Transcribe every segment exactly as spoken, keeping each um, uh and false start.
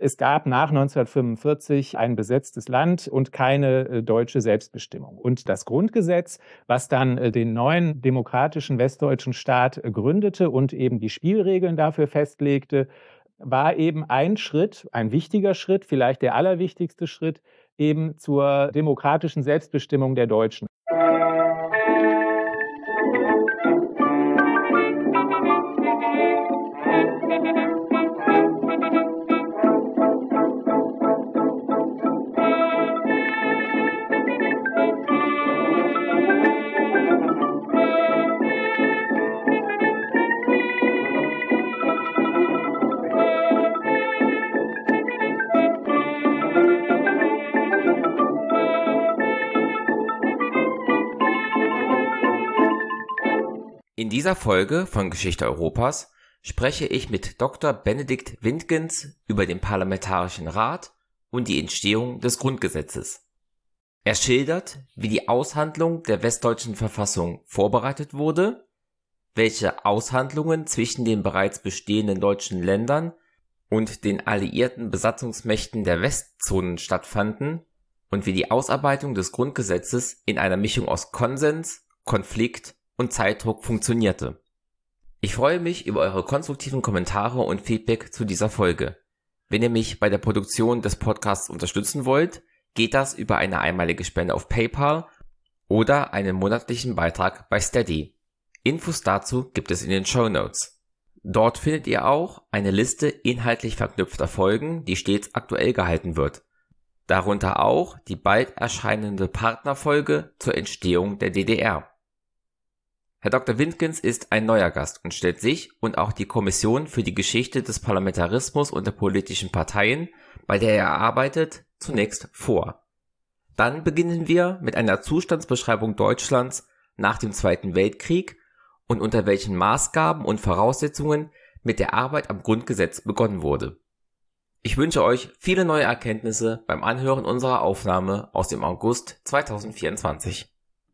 es gab nach neunzehnhundertfünfundvierzig ein besetztes Land und keine äh, deutsche Selbstbestimmung. Und das Grundgesetz, was dann äh, den neuen demokratischen westdeutschen Staat äh, gründete und eben die Spielregeln dafür festlegte, war eben ein Schritt, ein wichtiger Schritt, vielleicht der allerwichtigste Schritt, eben zur demokratischen Selbstbestimmung der Deutschen. In dieser Folge von Geschichte Europas spreche ich mit Doktor Benedikt Wintgens über den Parlamentarischen Rat und die Entstehung des Grundgesetzes. Er schildert, wie die Aushandlung der westdeutschen Verfassung vorbereitet wurde, welche Aushandlungen zwischen den bereits bestehenden deutschen Ländern und den alliierten Besatzungsmächten der Westzonen stattfanden und wie die Ausarbeitung des Grundgesetzes in einer Mischung aus Konsens, Konflikt und Zeitdruck funktionierte. Ich freue mich über eure konstruktiven Kommentare und Feedback zu dieser Folge. Wenn ihr mich bei der Produktion des Podcasts unterstützen wollt, geht das über eine einmalige Spende auf PayPal oder einen monatlichen Beitrag bei Steady. Infos dazu gibt es in den Shownotes. Dort findet ihr auch eine Liste inhaltlich verknüpfter Folgen, die stets aktuell gehalten wird. Darunter auch die bald erscheinende Partnerfolge zur Entstehung der D D R. Herr Doktor Wintgens ist ein neuer Gast und stellt sich und auch die Kommission für die Geschichte des Parlamentarismus und der politischen Parteien, bei der er arbeitet, zunächst vor. Dann beginnen wir mit einer Zustandsbeschreibung Deutschlands nach dem Zweiten Weltkrieg und unter welchen Maßgaben und Voraussetzungen mit der Arbeit am Grundgesetz begonnen wurde. Ich wünsche euch viele neue Erkenntnisse beim Anhören unserer Aufnahme aus dem August zweitausendvierundzwanzig.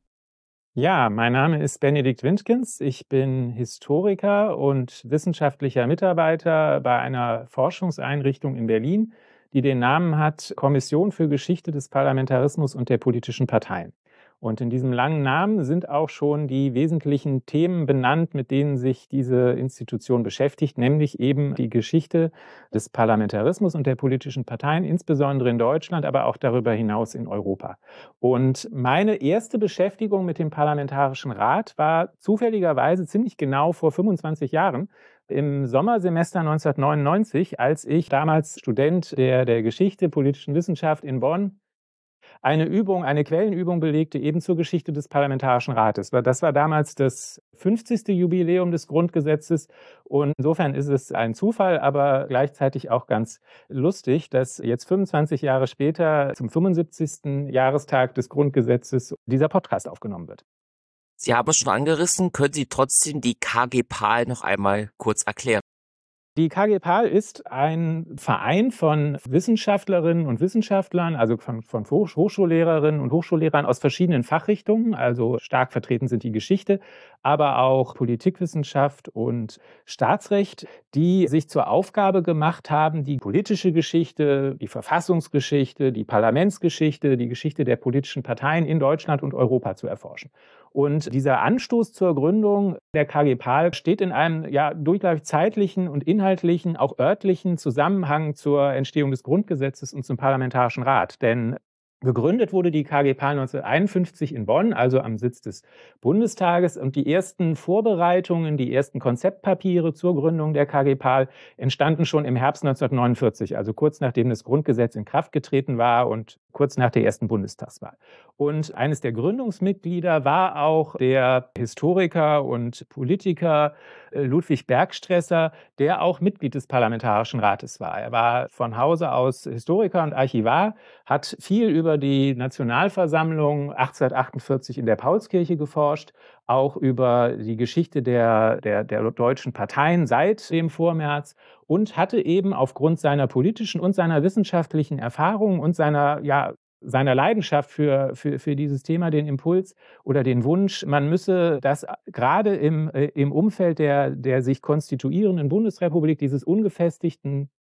Ja, mein Name ist Benedikt Wintgens. Ich bin Historiker und wissenschaftlicher Mitarbeiter bei einer Forschungseinrichtung in Berlin, die den Namen hat Kommission für Geschichte des Parlamentarismus und der politischen Parteien. Und in diesem langen Namen sind auch schon die wesentlichen Themen benannt, mit denen sich diese Institution beschäftigt, nämlich eben die Geschichte des Parlamentarismus und der politischen Parteien, insbesondere in Deutschland, aber auch darüber hinaus in Europa. Und meine erste Beschäftigung mit dem Parlamentarischen Rat war zufälligerweise ziemlich genau vor fünfundzwanzig Jahren. Im Sommersemester neunzehnhundertneunundneunzig, als ich damals Student der, der Geschichte, politischen Wissenschaft in Bonn eine Übung, eine Quellenübung belegte, eben zur Geschichte des Parlamentarischen Rates. Das war damals das fünfzigste Jubiläum des Grundgesetzes und insofern ist es ein Zufall, aber gleichzeitig auch ganz lustig, dass jetzt fünfundzwanzig Jahre später zum fünfundsiebzigsten Jahrestag des Grundgesetzes dieser Podcast aufgenommen wird. Sie haben es schon angerissen, können Sie trotzdem die K G P A L noch einmal kurz erklären? Die K G P A L ist ein Verein von Wissenschaftlerinnen und Wissenschaftlern, also von, von Hochschullehrerinnen und Hochschullehrern aus verschiedenen Fachrichtungen. Also stark vertreten sind die Geschichte, aber auch Politikwissenschaft und Staatsrecht, die sich zur Aufgabe gemacht haben, die politische Geschichte, die Verfassungsgeschichte, die Parlamentsgeschichte, die Geschichte der politischen Parteien in Deutschland und Europa zu erforschen. Und dieser Anstoß zur Gründung der K G P A L steht in einem ja durchgleich zeitlichen und inhaltlichen, auch örtlichen Zusammenhang zur Entstehung des Grundgesetzes und zum Parlamentarischen Rat. Denn gegründet wurde die K G P A L neunzehnhunderteinundfünfzig in Bonn, also am Sitz des Bundestages. Und die ersten Vorbereitungen, die ersten Konzeptpapiere zur Gründung der K G P A L entstanden schon im Herbst neunzehnhundertneunundvierzig, also kurz nachdem das Grundgesetz in Kraft getreten war und kurz nach der ersten Bundestagswahl. Und eines der Gründungsmitglieder war auch der Historiker und Politiker Ludwig Bergstresser, der auch Mitglied des Parlamentarischen Rates war. Er war von Hause aus Historiker und Archivar, hat viel über die Nationalversammlung achtzehnhundertachtundvierzig in der Paulskirche geforscht, auch über die Geschichte der, der, der deutschen Parteien seit dem Vormärz und hatte eben aufgrund seiner politischen und seiner wissenschaftlichen Erfahrungen und seiner, ja, seiner Leidenschaft für, für, für dieses Thema den Impuls oder den Wunsch, man müsse das gerade im, im Umfeld der, der sich konstituierenden Bundesrepublik, dieses ungefestigten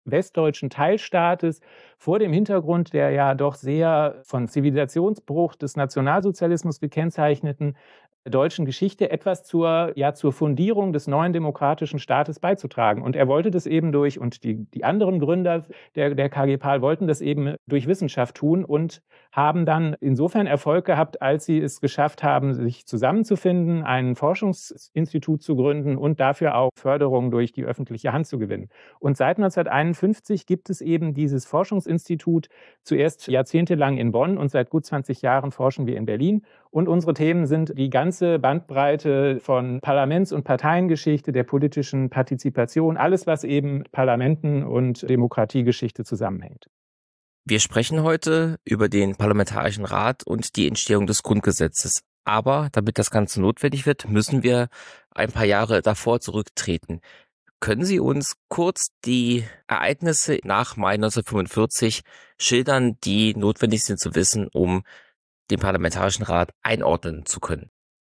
westdeutschen Teilstaates vor dem Hintergrund der ja doch sehr von Zivilisationsbruch des Nationalsozialismus gekennzeichneten deutschen Geschichte etwas zur, ja, zur Fundierung des neuen demokratischen Staates beizutragen. Und er wollte das eben durch, und die, die anderen Gründer der, der K G P A L wollten das eben durch Wissenschaft tun und haben dann insofern Erfolg gehabt, als sie es geschafft haben, sich zusammenzufinden, ein Forschungsinstitut zu gründen und dafür auch Förderung durch die öffentliche Hand zu gewinnen. Und seit neunzehnhunderteinundfünfzig gibt es eben dieses Forschungsinstitut, zuerst jahrzehntelang in Bonn und seit gut zwanzig Jahren forschen wir in Berlin. Und unsere Themen sind die ganze Bandbreite von Parlaments- und Parteiengeschichte, der politischen Partizipation, alles, was eben mit Parlamenten und Demokratiegeschichte zusammenhängt. Wir sprechen heute über den Parlamentarischen Rat und die Entstehung des Grundgesetzes. Aber damit das Ganze notwendig wird, müssen wir ein paar Jahre davor zurücktreten. Können Sie uns kurz die Ereignisse nach Mai neunzehnhundertfünfundvierzig schildern, die notwendig sind zu wissen, um den Parlamentarischen Rat einordnen zu können?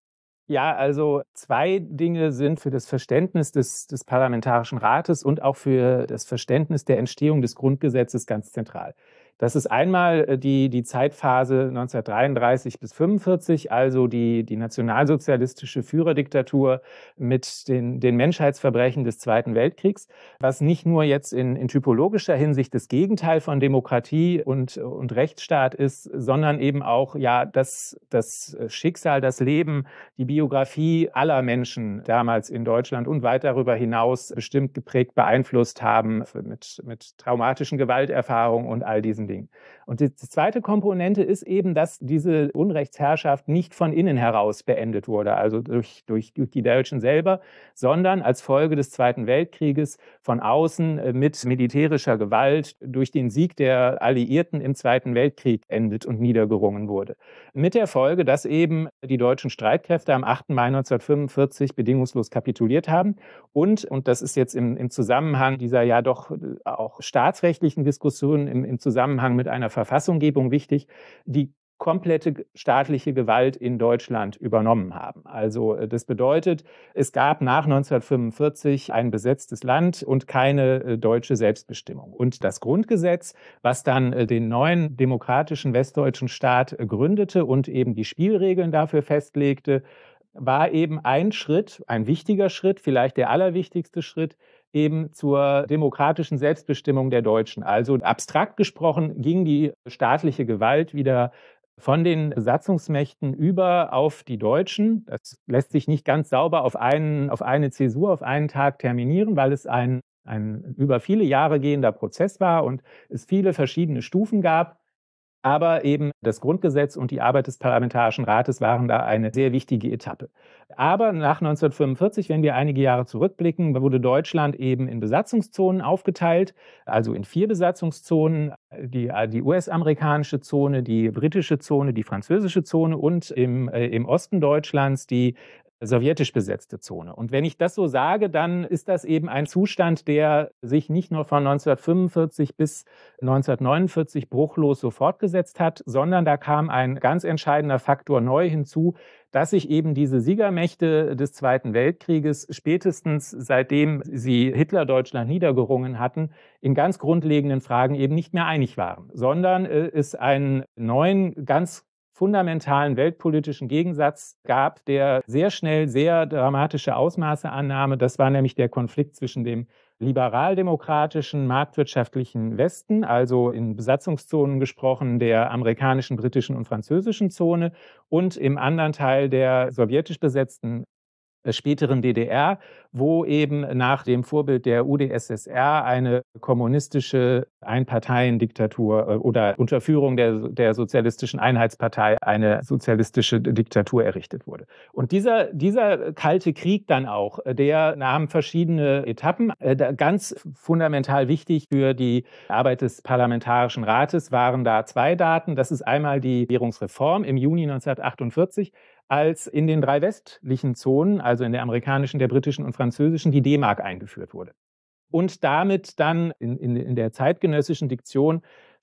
Ja, also zwei Dinge sind für das Verständnis des, des Parlamentarischen Rates und auch für das Verständnis der Entstehung des Grundgesetzes ganz zentral. Das ist einmal die, die Zeitphase neunzehnhundertdreiunddreißig bis fünfundvierzig, also die, die nationalsozialistische Führerdiktatur mit den, den Menschheitsverbrechen des Zweiten Weltkriegs, was nicht nur jetzt in, in typologischer Hinsicht das Gegenteil von Demokratie und, und Rechtsstaat ist, sondern eben auch ja das, das Schicksal, das Leben, die Biografie aller Menschen damals in Deutschland und weit darüber hinaus bestimmt geprägt, beeinflusst haben mit, mit traumatischen Gewalterfahrungen und all diesen Dingen. Und die zweite Komponente ist eben, dass diese Unrechtsherrschaft nicht von innen heraus beendet wurde, also durch, durch, durch die Deutschen selber, sondern als Folge des Zweiten Weltkrieges von außen mit militärischer Gewalt durch den Sieg der Alliierten im Zweiten Weltkrieg endet und niedergerungen wurde. Mit der Folge, dass eben die deutschen Streitkräfte am achten Mai neunzehnhundertfünfundvierzig bedingungslos kapituliert haben und, und das ist jetzt im, im Zusammenhang dieser ja doch auch staatsrechtlichen Diskussionen im, im Zusammenhang mit einer Verfassunggebung wichtig, die komplette staatliche Gewalt in Deutschland übernommen haben. Also das bedeutet, es gab nach neunzehnhundertfünfundvierzig ein besetztes Land und keine deutsche Selbstbestimmung. Und das Grundgesetz, was dann den neuen demokratischen westdeutschen Staat gründete und eben die Spielregeln dafür festlegte, war eben ein Schritt, ein wichtiger Schritt, vielleicht der allerwichtigste Schritt, eben zur demokratischen Selbstbestimmung der Deutschen. Also abstrakt gesprochen ging die staatliche Gewalt wieder von den Besatzungsmächten über auf die Deutschen. Das lässt sich nicht ganz sauber auf, einen, auf eine Zäsur, auf einen Tag terminieren, weil es ein, ein über viele Jahre gehender Prozess war und es viele verschiedene Stufen gab. Aber eben das Grundgesetz und die Arbeit des Parlamentarischen Rates waren da eine sehr wichtige Etappe. Aber nach neunzehnhundertfünfundvierzig, wenn wir einige Jahre zurückblicken, wurde Deutschland eben in Besatzungszonen aufgeteilt, also in vier Besatzungszonen, die, die U S-amerikanische Zone, die britische Zone, die französische Zone und im, äh, im Osten Deutschlands die sowjetisch besetzte Zone. Und wenn ich das so sage, dann ist das eben ein Zustand, der sich nicht nur von neunzehnhundertfünfundvierzig bis neunzehnhundertneunundvierzig bruchlos so fortgesetzt hat, sondern da kam ein ganz entscheidender Faktor neu hinzu, dass sich eben diese Siegermächte des Zweiten Weltkrieges spätestens seitdem sie Hitler-Deutschland niedergerungen hatten, in ganz grundlegenden Fragen eben nicht mehr einig waren, sondern es einen neuen, ganz fundamentalen weltpolitischen Gegensatz gab, der sehr schnell sehr dramatische Ausmaße annahm. Das war nämlich der Konflikt zwischen dem liberaldemokratischen, marktwirtschaftlichen Westen, also in Besatzungszonen gesprochen, der amerikanischen, britischen und französischen Zone und im anderen Teil der sowjetisch besetzten späteren D D R, wo eben nach dem Vorbild der U d S S R eine kommunistische Einparteiendiktatur oder unter Führung der, der Sozialistischen Einheitspartei eine sozialistische Diktatur errichtet wurde. Und dieser, dieser Kalte Krieg dann auch, der nahm verschiedene Etappen. Ganz fundamental wichtig für die Arbeit des Parlamentarischen Rates waren da zwei Daten. Das ist einmal die Währungsreform im Juni neunzehnhundertachtundvierzig, als in den drei westlichen Zonen, also in der amerikanischen, der britischen und französischen, die D-Mark eingeführt wurde. Und damit dann in, in, in der zeitgenössischen Diktion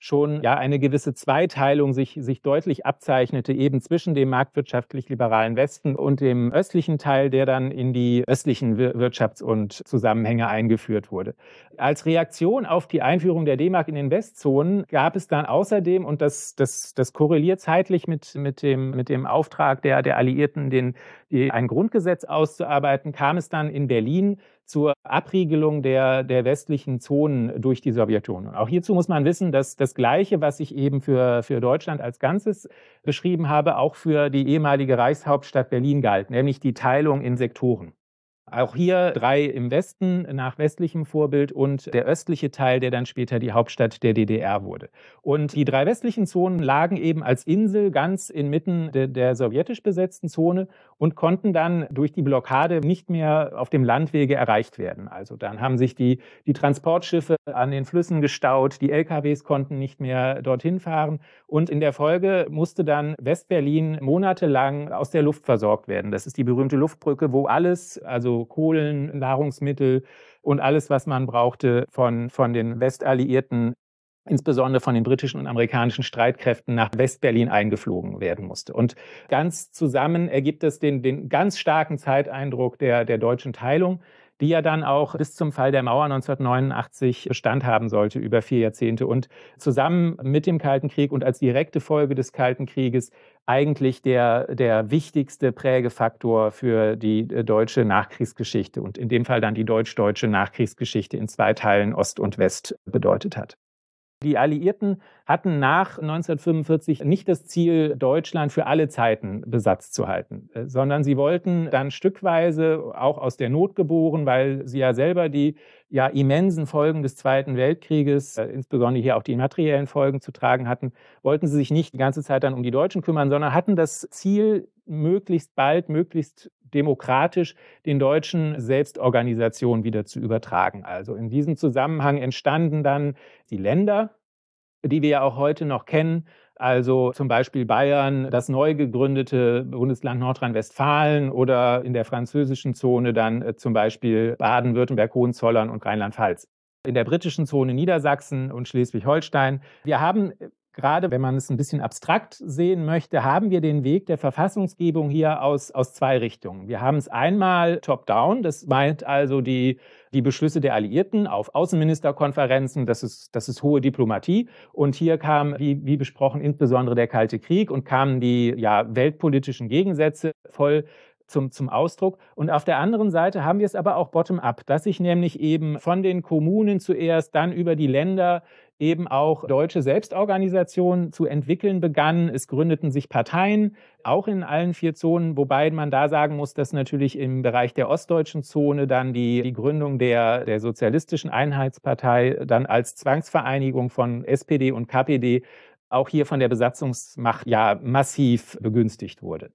schon ja eine gewisse Zweiteilung sich, sich deutlich abzeichnete, eben zwischen dem marktwirtschaftlich-liberalen Westen und dem östlichen Teil, der dann in die östlichen Wirtschafts- und Zusammenhänge eingeführt wurde. Als Reaktion auf die Einführung der D-Mark in den Westzonen gab es dann außerdem, und das, das, das korreliert zeitlich mit, mit, dem, mit dem Auftrag der, der Alliierten, den, die, ein Grundgesetz auszuarbeiten, kam es dann in Berlin zur Abriegelung der, der westlichen Zonen durch die Sowjetunion. Auch hierzu muss man wissen, dass das Gleiche, was ich eben für, für Deutschland als Ganzes beschrieben habe, auch für die ehemalige Reichshauptstadt Berlin galt, nämlich die Teilung in Sektoren. Auch hier drei im Westen nach westlichem Vorbild und der östliche Teil, der dann später die Hauptstadt der D D R wurde. Und die drei westlichen Zonen lagen eben als Insel ganz inmitten de, der sowjetisch besetzten Zone und konnten dann durch die Blockade nicht mehr auf dem Landwege erreicht werden. Also dann haben sich die, die Transportschiffe an den Flüssen gestaut, die L K Ws konnten nicht mehr dorthin fahren und in der Folge musste dann Westberlin monatelang aus der Luft versorgt werden. Das ist die berühmte Luftbrücke, wo alles, also Kohlen, Nahrungsmittel und alles, was man brauchte, von, von den Westalliierten, insbesondere von den britischen und amerikanischen Streitkräften, nach Westberlin eingeflogen werden musste. Und ganz zusammen ergibt es den, den ganz starken Zeiteindruck der, der deutschen Teilung, die ja dann auch bis zum Fall der Mauer neunzehnhundertneunundachtzig Bestand haben sollte über vier Jahrzehnte und zusammen mit dem Kalten Krieg und als direkte Folge des Kalten Krieges eigentlich der, der wichtigste Prägefaktor für die deutsche Nachkriegsgeschichte und in dem Fall dann die deutsch-deutsche Nachkriegsgeschichte in zwei Teilen Ost und West bedeutet hat. Die Alliierten hatten nach neunzehnhundertfünfundvierzig nicht das Ziel, Deutschland für alle Zeiten besetzt zu halten, sondern sie wollten dann stückweise, auch aus der Not geboren, weil sie ja selber die ja immensen Folgen des Zweiten Weltkrieges, insbesondere hier auch die materiellen Folgen zu tragen hatten, wollten sie sich nicht die ganze Zeit dann um die Deutschen kümmern, sondern hatten das Ziel, möglichst bald, möglichst demokratisch den Deutschen Selbstorganisation wieder zu übertragen. Also in diesem Zusammenhang entstanden dann die Länder, die wir ja auch heute noch kennen, also zum Beispiel Bayern, das neu gegründete Bundesland Nordrhein-Westfalen oder in der französischen Zone dann zum Beispiel Baden-Württemberg, Hohenzollern und Rheinland-Pfalz. In der britischen Zone Niedersachsen und Schleswig-Holstein. Wir haben gerade, wenn man es ein bisschen abstrakt sehen möchte, haben wir den Weg der Verfassungsgebung hier aus, aus zwei Richtungen. Wir haben es einmal top-down, das meint also die, die Beschlüsse der Alliierten auf Außenministerkonferenzen, das ist, das ist hohe Diplomatie. Und hier kam, wie, wie besprochen, insbesondere der Kalte Krieg und kamen die ja, weltpolitischen Gegensätze voll Zum, zum Ausdruck. Und auf der anderen Seite haben wir es aber auch bottom-up, dass sich nämlich eben von den Kommunen zuerst, dann über die Länder eben auch deutsche Selbstorganisationen zu entwickeln begannen. Es gründeten sich Parteien, auch in allen vier Zonen, wobei man da sagen muss, dass natürlich im Bereich der ostdeutschen Zone dann die, die Gründung der, der Sozialistischen Einheitspartei dann als Zwangsvereinigung von S P D und K P D auch hier von der Besatzungsmacht ja massiv begünstigt wurde.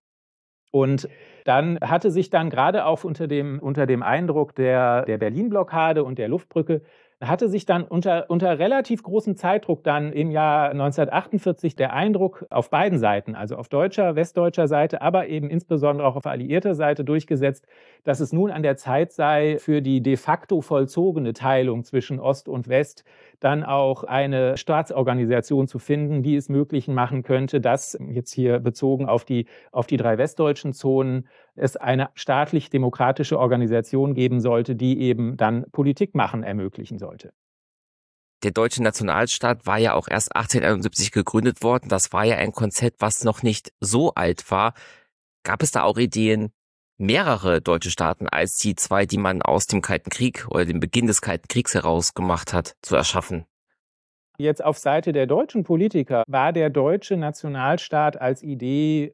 Und dann hatte sich dann gerade auch unter dem, unter dem Eindruck der, der Berlin-Blockade und der Luftbrücke, hatte sich dann unter, unter relativ großem Zeitdruck dann im Jahr neunzehnhundertachtundvierzig der Eindruck auf beiden Seiten, also auf deutscher, westdeutscher Seite, aber eben insbesondere auch auf alliierter Seite durchgesetzt, dass es nun an der Zeit sei, für die de facto vollzogene Teilung zwischen Ost und West dann auch eine Staatsorganisation zu finden, die es möglich machen könnte, dass jetzt hier bezogen auf die, auf die drei westdeutschen Zonen es eine staatlich-demokratische Organisation geben sollte, die eben dann Politik machen ermöglichen sollte. Der deutsche Nationalstaat war ja auch erst achtzehnhunderteinundsiebzig gegründet worden. Das war ja ein Konzept, was noch nicht so alt war. Gab es da auch Ideen, mehrere deutsche Staaten als die zwei, die man aus dem Kalten Krieg oder dem Beginn des Kalten Kriegs heraus gemacht hat, zu erschaffen? Jetzt auf Seite der deutschen Politiker war der deutsche Nationalstaat als Idee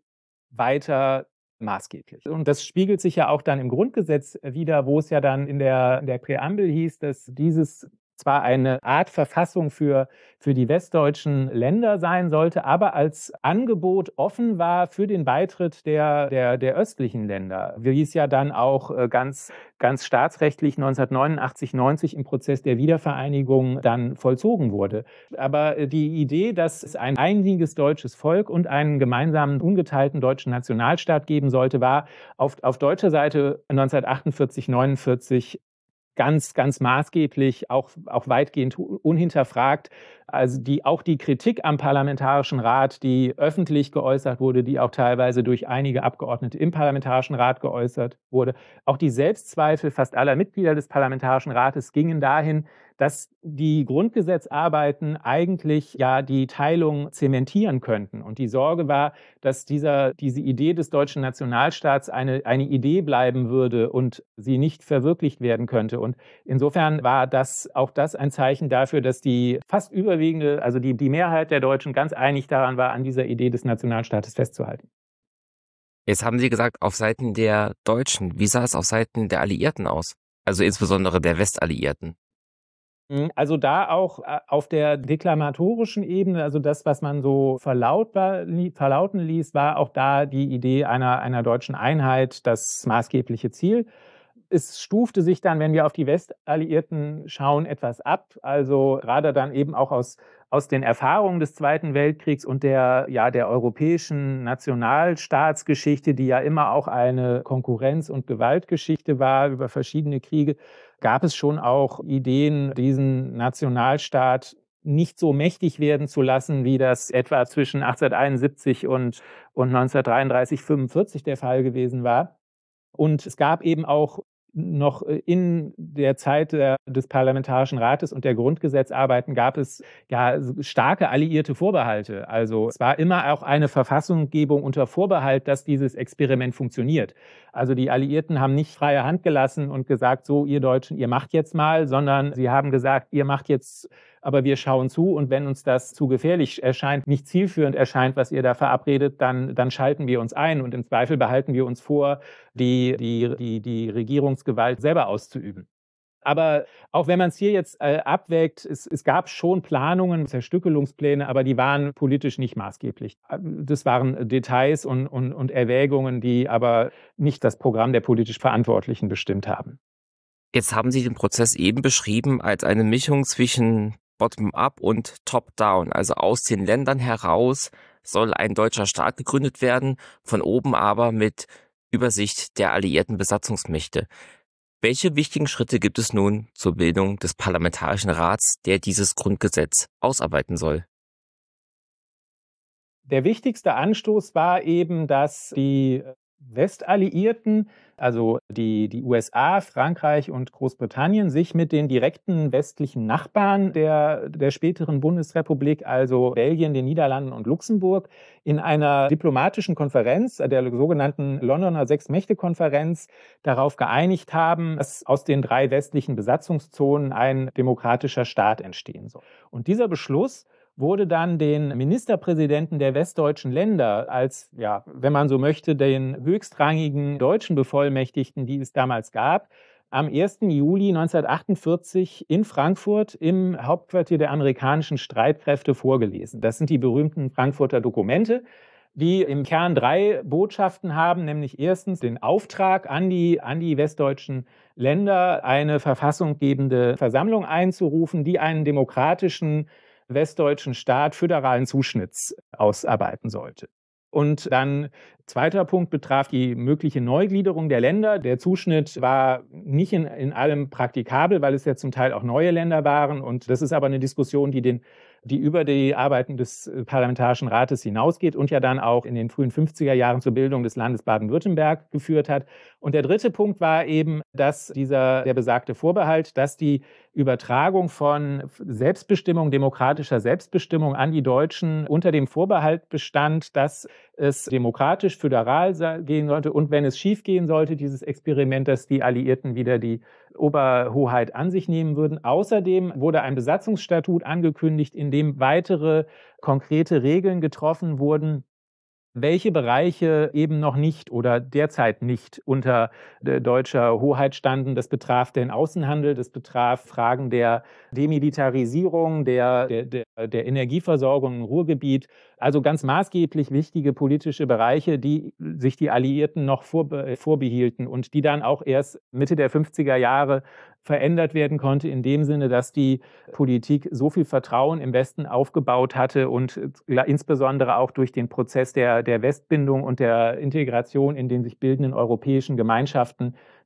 weiter maßgeblich. Und das spiegelt sich ja auch dann im Grundgesetz wider, wo es ja dann in der, in der Präambel hieß, dass dieses zwar eine Art Verfassung für, für die westdeutschen Länder sein sollte, aber als Angebot offen war für den Beitritt der, der, der östlichen Länder, wie es ja dann auch ganz, ganz staatsrechtlich neunzehnhundertneunundachtzig, neunzig im Prozess der Wiedervereinigung dann vollzogen wurde. Aber die Idee, dass es ein einiges deutsches Volk und einen gemeinsamen, ungeteilten deutschen Nationalstaat geben sollte, war auf, auf deutscher Seite neunzehnhundertachtundvierzig, neunundvierzig ganz, ganz maßgeblich, auch, auch weitgehend unhinterfragt. Also die, auch die Kritik am Parlamentarischen Rat, die öffentlich geäußert wurde, die auch teilweise durch einige Abgeordnete im Parlamentarischen Rat geäußert wurde, auch die Selbstzweifel fast aller Mitglieder des Parlamentarischen Rates gingen dahin, dass die Grundgesetzarbeiten eigentlich ja die Teilung zementieren könnten. Und die Sorge war, dass dieser, diese Idee des deutschen Nationalstaats eine, eine Idee bleiben würde und sie nicht verwirklicht werden könnte. Und insofern war das auch das ein Zeichen dafür, dass die fast überwiegende, also die, die Mehrheit der Deutschen ganz einig daran war, an dieser Idee des Nationalstaates festzuhalten. Jetzt haben Sie gesagt, auf Seiten der Deutschen. Wie sah es auf Seiten der Alliierten aus? Also insbesondere der Westalliierten. Also da auch auf der deklamatorischen Ebene, also das, was man so verlauten ließ, war auch da die Idee einer, einer deutschen Einheit das maßgebliche Ziel. Es stufte sich dann, wenn wir auf die Westalliierten schauen, etwas ab. Also gerade dann eben auch aus, aus den Erfahrungen des Zweiten Weltkriegs und der, ja, der europäischen Nationalstaatsgeschichte, die ja immer auch eine Konkurrenz- und Gewaltgeschichte war über verschiedene Kriege, gab es schon auch Ideen, diesen Nationalstaat nicht so mächtig werden zu lassen, wie das etwa zwischen achtzehnhunderteinundsiebzig und, und neunzehnhundertdreiunddreißig fünfundvierzig der Fall gewesen war. Und es gab eben auch noch in der Zeit der, des Parlamentarischen Rates und der Grundgesetzarbeiten gab es ja starke alliierte Vorbehalte. Also es war immer auch eine Verfassungsgebung unter Vorbehalt, dass dieses Experiment funktioniert. Also die Alliierten haben nicht freie Hand gelassen und gesagt, so ihr Deutschen, ihr macht jetzt mal, sondern sie haben gesagt, ihr macht jetzt, aber wir schauen zu und wenn uns das zu gefährlich erscheint, nicht zielführend erscheint, was ihr da verabredet, dann, dann schalten wir uns ein und im Zweifel behalten wir uns vor, die, die, die, die Regierungsgewalt selber auszuüben. Aber auch wenn man es hier jetzt äh, abwägt, es, es gab schon Planungen, Zerstückelungspläne, aber die waren politisch nicht maßgeblich. Das waren Details und, und, und Erwägungen, die aber nicht das Programm der politisch Verantwortlichen bestimmt haben. Jetzt haben Sie den Prozess eben beschrieben als eine Mischung zwischen Bottom-up und Top-down. Also aus den Ländern heraus soll ein deutscher Staat gegründet werden, von oben aber mit Übersicht der alliierten Besatzungsmächte. Welche wichtigen Schritte gibt es nun zur Bildung des Parlamentarischen Rats, der dieses Grundgesetz ausarbeiten soll? Der wichtigste Anstoß war eben, dass die Westalliierten, also die, die U S A, Frankreich und Großbritannien, sich mit den direkten westlichen Nachbarn der, der späteren Bundesrepublik, also Belgien, den Niederlanden und Luxemburg, in einer diplomatischen Konferenz, der sogenannten Londoner Sechs-Mächte-Konferenz, darauf geeinigt haben, dass aus den drei westlichen Besatzungszonen ein demokratischer Staat entstehen soll. Und dieser Beschluss wurde dann den Ministerpräsidenten der westdeutschen Länder als, ja, wenn man so möchte, den höchstrangigen deutschen Bevollmächtigten, die es damals gab, am ersten Juli neunzehnhundertachtundvierzig in Frankfurt im Hauptquartier der amerikanischen Streitkräfte vorgelesen. Das sind die berühmten Frankfurter Dokumente, die im Kern drei Botschaften haben, nämlich erstens den Auftrag an die, an die westdeutschen Länder, eine verfassungsgebende Versammlung einzurufen, die einen demokratischen westdeutschen Staat föderalen Zuschnitts ausarbeiten sollte. Und dann zweiter Punkt betraf die mögliche Neugliederung der Länder. Der Zuschnitt war nicht in, in allem praktikabel, weil es ja zum Teil auch neue Länder waren. Und das ist aber eine Diskussion, die den die über die Arbeiten des Parlamentarischen Rates hinausgeht und ja dann auch in den frühen fünfziger Jahren zur Bildung des Landes Baden-Württemberg geführt hat. Und der dritte Punkt war eben, dass dieser, der besagte Vorbehalt, dass die Übertragung von Selbstbestimmung, demokratischer Selbstbestimmung an die Deutschen unter dem Vorbehalt bestand, dass es demokratisch föderal gehen sollte und wenn es schief gehen sollte, dieses Experiment, dass die Alliierten wieder die Oberhoheit an sich nehmen würden. Außerdem wurde ein Besatzungsstatut angekündigt, in dem weitere konkrete Regeln getroffen wurden, welche Bereiche eben noch nicht oder derzeit nicht unter deutscher Hoheit standen. Das betraf den Außenhandel, das betraf Fragen der Demilitarisierung, der, der, der Energieversorgung im Ruhrgebiet. Also ganz maßgeblich wichtige politische Bereiche, die sich die Alliierten noch vorbe- vorbehielten und die dann auch erst Mitte der fünfziger Jahre verändert werden konnte, in dem Sinne, dass die Politik so viel Vertrauen im Westen aufgebaut hatte und insbesondere auch durch den Prozess der, der Westbindung und der Integration in den sich bildenden europäischen Gemeinschaften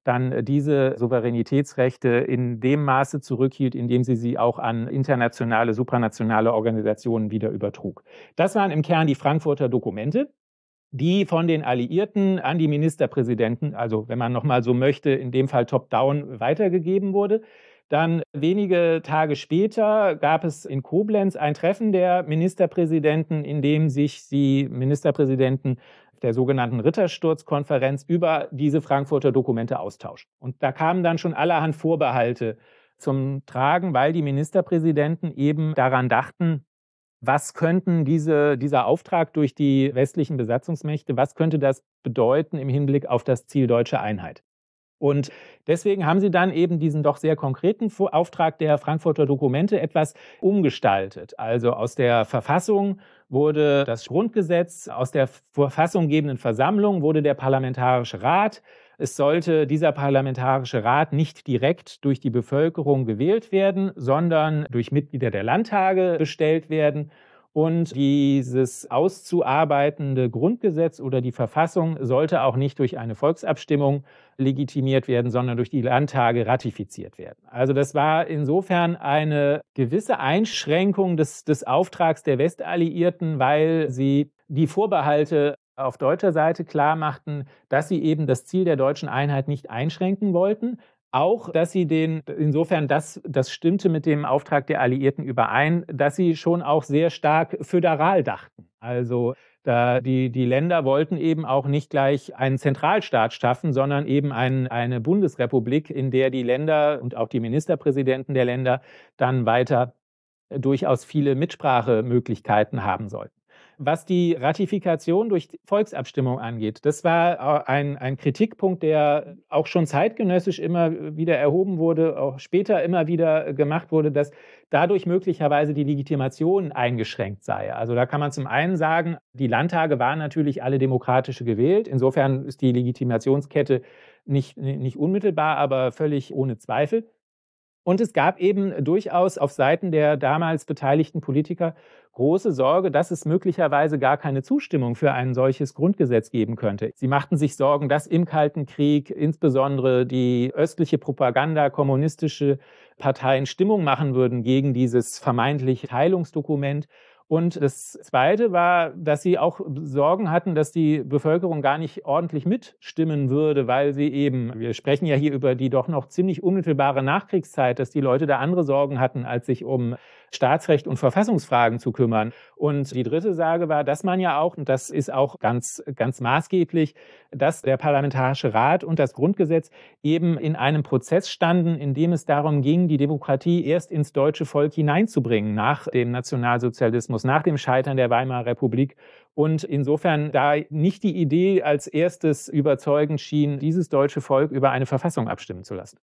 dann diese Souveränitätsrechte in dem Maße zurückhielt, indem sie sie auch an internationale, supranationale Organisationen wieder übertrug. Das waren im Kern die Frankfurter Dokumente, die von den Alliierten an die Ministerpräsidenten, also wenn man nochmal so möchte, in dem Fall top-down, weitergegeben wurde. Dann wenige Tage später gab es in Koblenz ein Treffen der Ministerpräsidenten, in dem sich die Ministerpräsidenten der sogenannten Rittersturzkonferenz über diese Frankfurter Dokumente austauschen. Und da kamen dann schon allerhand Vorbehalte zum Tragen, weil die Ministerpräsidenten eben daran dachten, was könnten diese, dieser Auftrag durch die westlichen Besatzungsmächte, was könnte das bedeuten im Hinblick auf das Ziel deutsche Einheit? Und deswegen haben sie dann eben diesen doch sehr konkreten Auftrag der Frankfurter Dokumente etwas umgestaltet. Also aus der Verfassung wurde das Grundgesetz, aus der verfassunggebenden Versammlung wurde der Parlamentarische Rat. Es sollte dieser Parlamentarische Rat nicht direkt durch die Bevölkerung gewählt werden, sondern durch Mitglieder der Landtage bestellt werden. Und dieses auszuarbeitende Grundgesetz oder die Verfassung sollte auch nicht durch eine Volksabstimmung legitimiert werden, sondern durch die Landtage ratifiziert werden. Also das war insofern eine gewisse Einschränkung des, des Auftrags der Westalliierten, weil sie die Vorbehalte auf deutscher Seite klar machten, dass sie eben das Ziel der deutschen Einheit nicht einschränken wollten. Auch, dass sie den, insofern das, das stimmte mit dem Auftrag der Alliierten überein, dass sie schon auch sehr stark föderal dachten. Also da die, die Länder wollten eben auch nicht gleich einen Zentralstaat schaffen, sondern eben ein, eine Bundesrepublik, in der die Länder und auch die Ministerpräsidenten der Länder dann weiter durchaus viele Mitsprachemöglichkeiten haben sollten. Was die Ratifikation durch Volksabstimmung angeht, das war ein, ein Kritikpunkt, der auch schon zeitgenössisch immer wieder erhoben wurde, auch später immer wieder gemacht wurde, dass dadurch möglicherweise die Legitimation eingeschränkt sei. Also da kann man zum einen sagen, die Landtage waren natürlich alle demokratisch gewählt. Insofern ist die Legitimationskette nicht, nicht unmittelbar, aber völlig ohne Zweifel. Und es gab eben durchaus auf Seiten der damals beteiligten Politiker große Sorge, dass es möglicherweise gar keine Zustimmung für ein solches Grundgesetz geben könnte. Sie machten sich Sorgen, dass im Kalten Krieg insbesondere die östliche Propaganda, kommunistische Parteien Stimmung machen würden gegen dieses vermeintliche Teilungsdokument. Und das Zweite war, dass sie auch Sorgen hatten, dass die Bevölkerung gar nicht ordentlich mitstimmen würde, weil sie eben, wir sprechen ja hier über die doch noch ziemlich unmittelbare Nachkriegszeit, dass die Leute da andere Sorgen hatten, als sich um Staatsrecht und Verfassungsfragen zu kümmern. Und die dritte Sorge war, dass man ja auch, und das ist auch ganz, ganz maßgeblich, dass der Parlamentarische Rat und das Grundgesetz eben in einem Prozess standen, in dem es darum ging, die Demokratie erst ins deutsche Volk hineinzubringen, nach dem Nationalsozialismus, nach dem Scheitern der Weimarer Republik. Und insofern da nicht die Idee als erstes überzeugend schien, dieses deutsche Volk über eine Verfassung abstimmen zu lassen.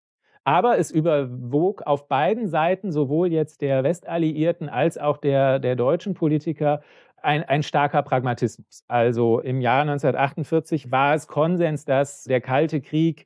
Aber es überwog auf beiden Seiten, sowohl jetzt der Westalliierten als auch der, der deutschen Politiker, ein, ein starker Pragmatismus. Also im Jahr neunzehnhundertachtundvierzig war es Konsens, dass der Kalte Krieg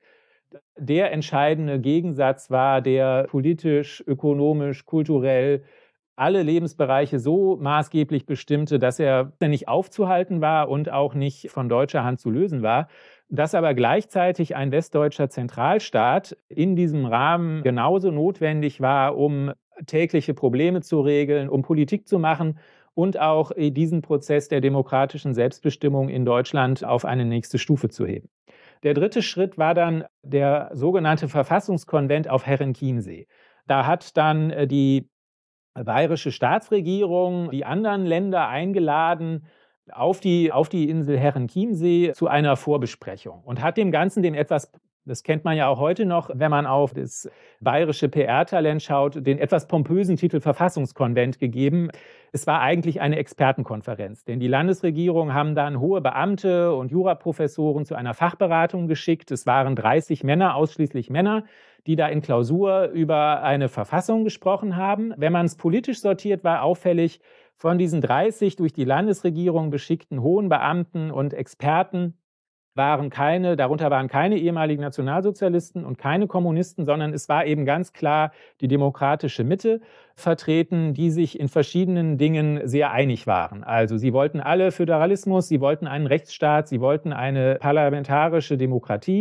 der entscheidende Gegensatz war, der politisch, ökonomisch, kulturell alle Lebensbereiche so maßgeblich bestimmte, dass er nicht aufzuhalten war und auch nicht von deutscher Hand zu lösen war. Dass aber gleichzeitig ein westdeutscher Zentralstaat in diesem Rahmen genauso notwendig war, um tägliche Probleme zu regeln, um Politik zu machen und auch diesen Prozess der demokratischen Selbstbestimmung in Deutschland auf eine nächste Stufe zu heben. Der dritte Schritt war dann der sogenannte Verfassungskonvent auf Herrenchiemsee. Da hat dann die bayerische Staatsregierung die anderen Länder eingeladen, auf die, auf die Insel Herrenchiemsee zu einer Vorbesprechung und hat dem Ganzen den etwas, das kennt man ja auch heute noch, wenn man auf das bayerische P R-Talent schaut, den etwas pompösen Titel Verfassungskonvent gegeben. Es war eigentlich eine Expertenkonferenz, denn die Landesregierung haben dann hohe Beamte und Juraprofessoren zu einer Fachberatung geschickt. Es waren dreißig Männer, ausschließlich Männer, die da in Klausur über eine Verfassung gesprochen haben. Wenn man es politisch sortiert, war auffällig, von diesen dreißig durch die Landesregierung beschickten hohen Beamten und Experten waren keine, darunter waren keine ehemaligen Nationalsozialisten und keine Kommunisten, sondern es war eben ganz klar die demokratische Mitte vertreten, die sich in verschiedenen Dingen sehr einig waren. Also sie wollten alle Föderalismus, sie wollten einen Rechtsstaat, sie wollten eine parlamentarische Demokratie.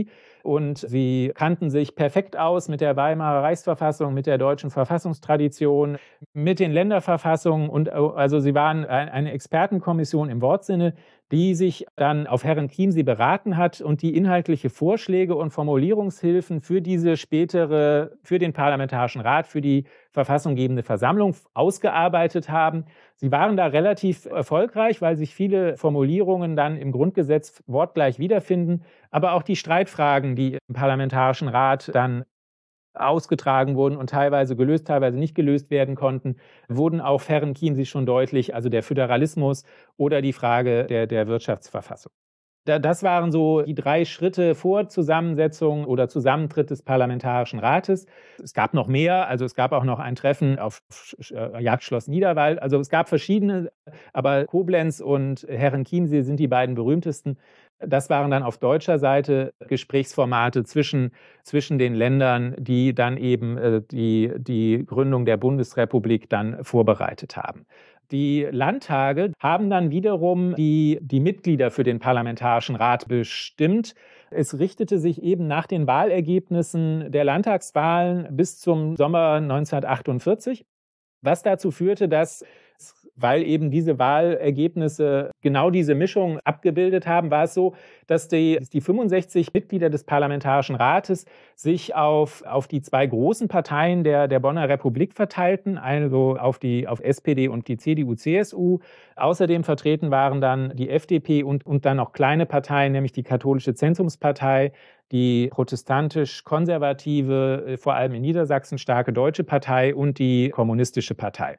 und sie kannten sich perfekt aus mit der Weimarer Reichsverfassung, mit der deutschen Verfassungstradition, mit den Länderverfassungen und also sie waren eine Expertenkommission im Wortsinne, die sich dann auf Herren Chiemsee beraten hat und die inhaltliche Vorschläge und Formulierungshilfen für diese spätere, für den Parlamentarischen Rat, für die verfassunggebende Versammlung ausgearbeitet haben. Sie waren da relativ erfolgreich, weil sich viele Formulierungen dann im Grundgesetz wortgleich wiederfinden, aber auch die Streitfragen, die im Parlamentarischen Rat dann ausgetragen wurden und teilweise gelöst, teilweise nicht gelöst werden konnten, wurden auch Herren Chiemsee schon deutlich, also der Föderalismus oder die Frage der, der Wirtschaftsverfassung. Das waren so die drei Schritte vor Zusammensetzung oder Zusammentritt des Parlamentarischen Rates. Es gab noch mehr, also es gab auch noch ein Treffen auf Jagdschloss Niederwald. Also es gab verschiedene, aber Koblenz und Herren Chiemsee sind die beiden berühmtesten. Das waren dann auf deutscher Seite Gesprächsformate zwischen, zwischen den Ländern, die dann eben äh, die, die Gründung der Bundesrepublik dann vorbereitet haben. Die Landtage haben dann wiederum die, die Mitglieder für den Parlamentarischen Rat bestimmt. Es richtete sich eben nach den Wahlergebnissen der Landtagswahlen bis zum Sommer neunzehnhundertachtundvierzig, was dazu führte, dass, weil eben diese Wahlergebnisse genau diese Mischung abgebildet haben, war es so, dass die, die fünfundsechzig Mitglieder des Parlamentarischen Rates sich auf, auf die zwei großen Parteien der, der Bonner Republik verteilten, also auf die auf S P D und die C D U C S U. Außerdem vertreten waren dann die F D P und, und dann noch kleine Parteien, nämlich die Katholische Zentrumspartei, die protestantisch-konservative, vor allem in Niedersachsen starke Deutsche Partei und die Kommunistische Partei.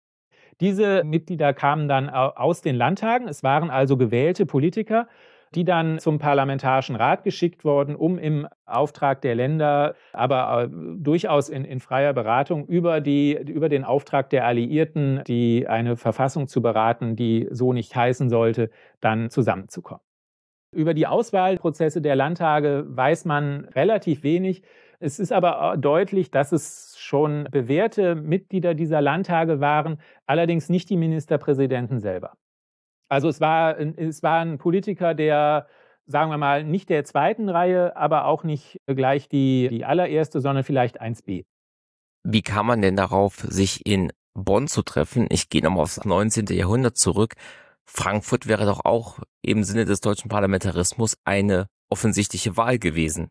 Diese Mitglieder kamen dann aus den Landtagen. Es waren also gewählte Politiker, die dann zum Parlamentarischen Rat geschickt wurden, um im Auftrag der Länder, aber durchaus in, in freier Beratung über, die, über den Auftrag der Alliierten, die eine Verfassung zu beraten, die so nicht heißen sollte, dann zusammenzukommen. Über die Auswahlprozesse der Landtage weiß man relativ wenig. Es ist aber deutlich, dass es schon bewährte Mitglieder dieser Landtage waren, allerdings nicht die Ministerpräsidenten selber. Also es war, es war ein Politiker, der, sagen wir mal, nicht der zweiten Reihe, aber auch nicht gleich die, die allererste, sondern vielleicht eins b. Wie kam man denn darauf, sich in Bonn zu treffen? Ich gehe nochmal aufs neunzehnte Jahrhundert zurück. Frankfurt wäre doch auch im Sinne des deutschen Parlamentarismus eine offensichtliche Wahl gewesen.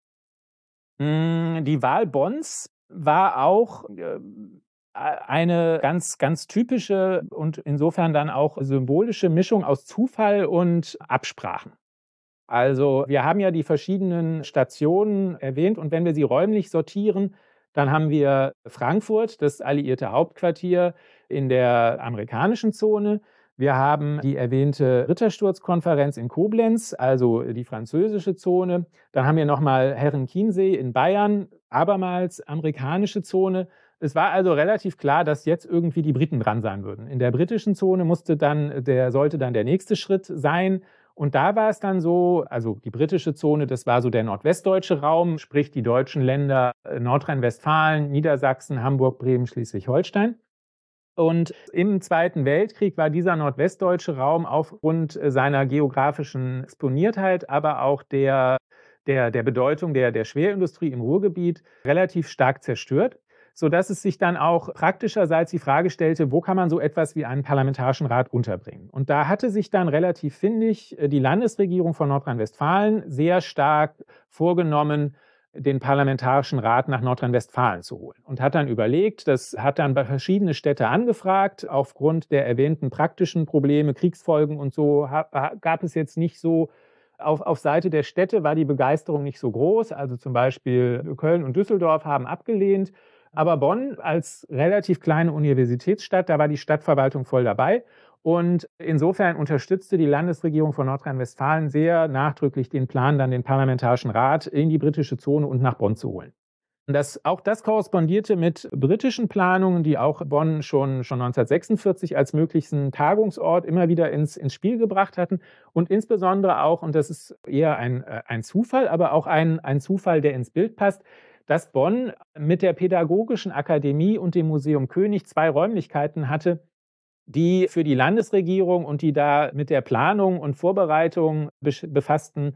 Die Wahl Bonns war auch eine ganz, ganz typische und insofern dann auch symbolische Mischung aus Zufall und Absprachen. Also wir haben ja die verschiedenen Stationen erwähnt und wenn wir sie räumlich sortieren, dann haben wir Frankfurt, das alliierte Hauptquartier in der amerikanischen Zone. Wir haben die erwähnte Rittersturzkonferenz in Koblenz, also die französische Zone. Dann haben wir nochmal Herren Chiemsee in Bayern, abermals amerikanische Zone. Es war also relativ klar, dass jetzt irgendwie die Briten dran sein würden. In der britischen Zone musste dann der, sollte dann der nächste Schritt sein. Und da war es dann so, also die britische Zone, das war so der nordwestdeutsche Raum, sprich die deutschen Länder Nordrhein-Westfalen, Niedersachsen, Hamburg, Bremen, Schleswig-Holstein. Und im Zweiten Weltkrieg war dieser nordwestdeutsche Raum aufgrund seiner geografischen Exponiertheit, aber auch der, der, der Bedeutung der, der Schwerindustrie im Ruhrgebiet relativ stark zerstört, sodass es sich dann auch praktischerseits die Frage stellte, wo kann man so etwas wie einen Parlamentarischen Rat unterbringen? Und da hatte sich dann relativ findig die Landesregierung von Nordrhein-Westfalen sehr stark vorgenommen, den Parlamentarischen Rat nach Nordrhein-Westfalen zu holen. Und hat dann überlegt, das hat dann bei verschiedenen Städten angefragt, aufgrund der erwähnten praktischen Probleme, Kriegsfolgen und so, gab es jetzt nicht so, auf, auf Seite der Städte war die Begeisterung nicht so groß, also zum Beispiel Köln und Düsseldorf haben abgelehnt, aber Bonn als relativ kleine Universitätsstadt, da war die Stadtverwaltung voll dabei. Und insofern unterstützte die Landesregierung von Nordrhein-Westfalen sehr nachdrücklich den Plan, dann den Parlamentarischen Rat in die britische Zone und nach Bonn zu holen. Das, auch das korrespondierte mit britischen Planungen, die auch Bonn schon, schon neunzehnhundertsechsundvierzig als möglichen Tagungsort immer wieder ins, ins Spiel gebracht hatten. Und insbesondere auch, und das ist eher ein, ein Zufall, aber auch ein, ein Zufall, der ins Bild passt, dass Bonn mit der Pädagogischen Akademie und dem Museum König zwei Räumlichkeiten hatte, die für die Landesregierung und die da mit der Planung und Vorbereitung befassten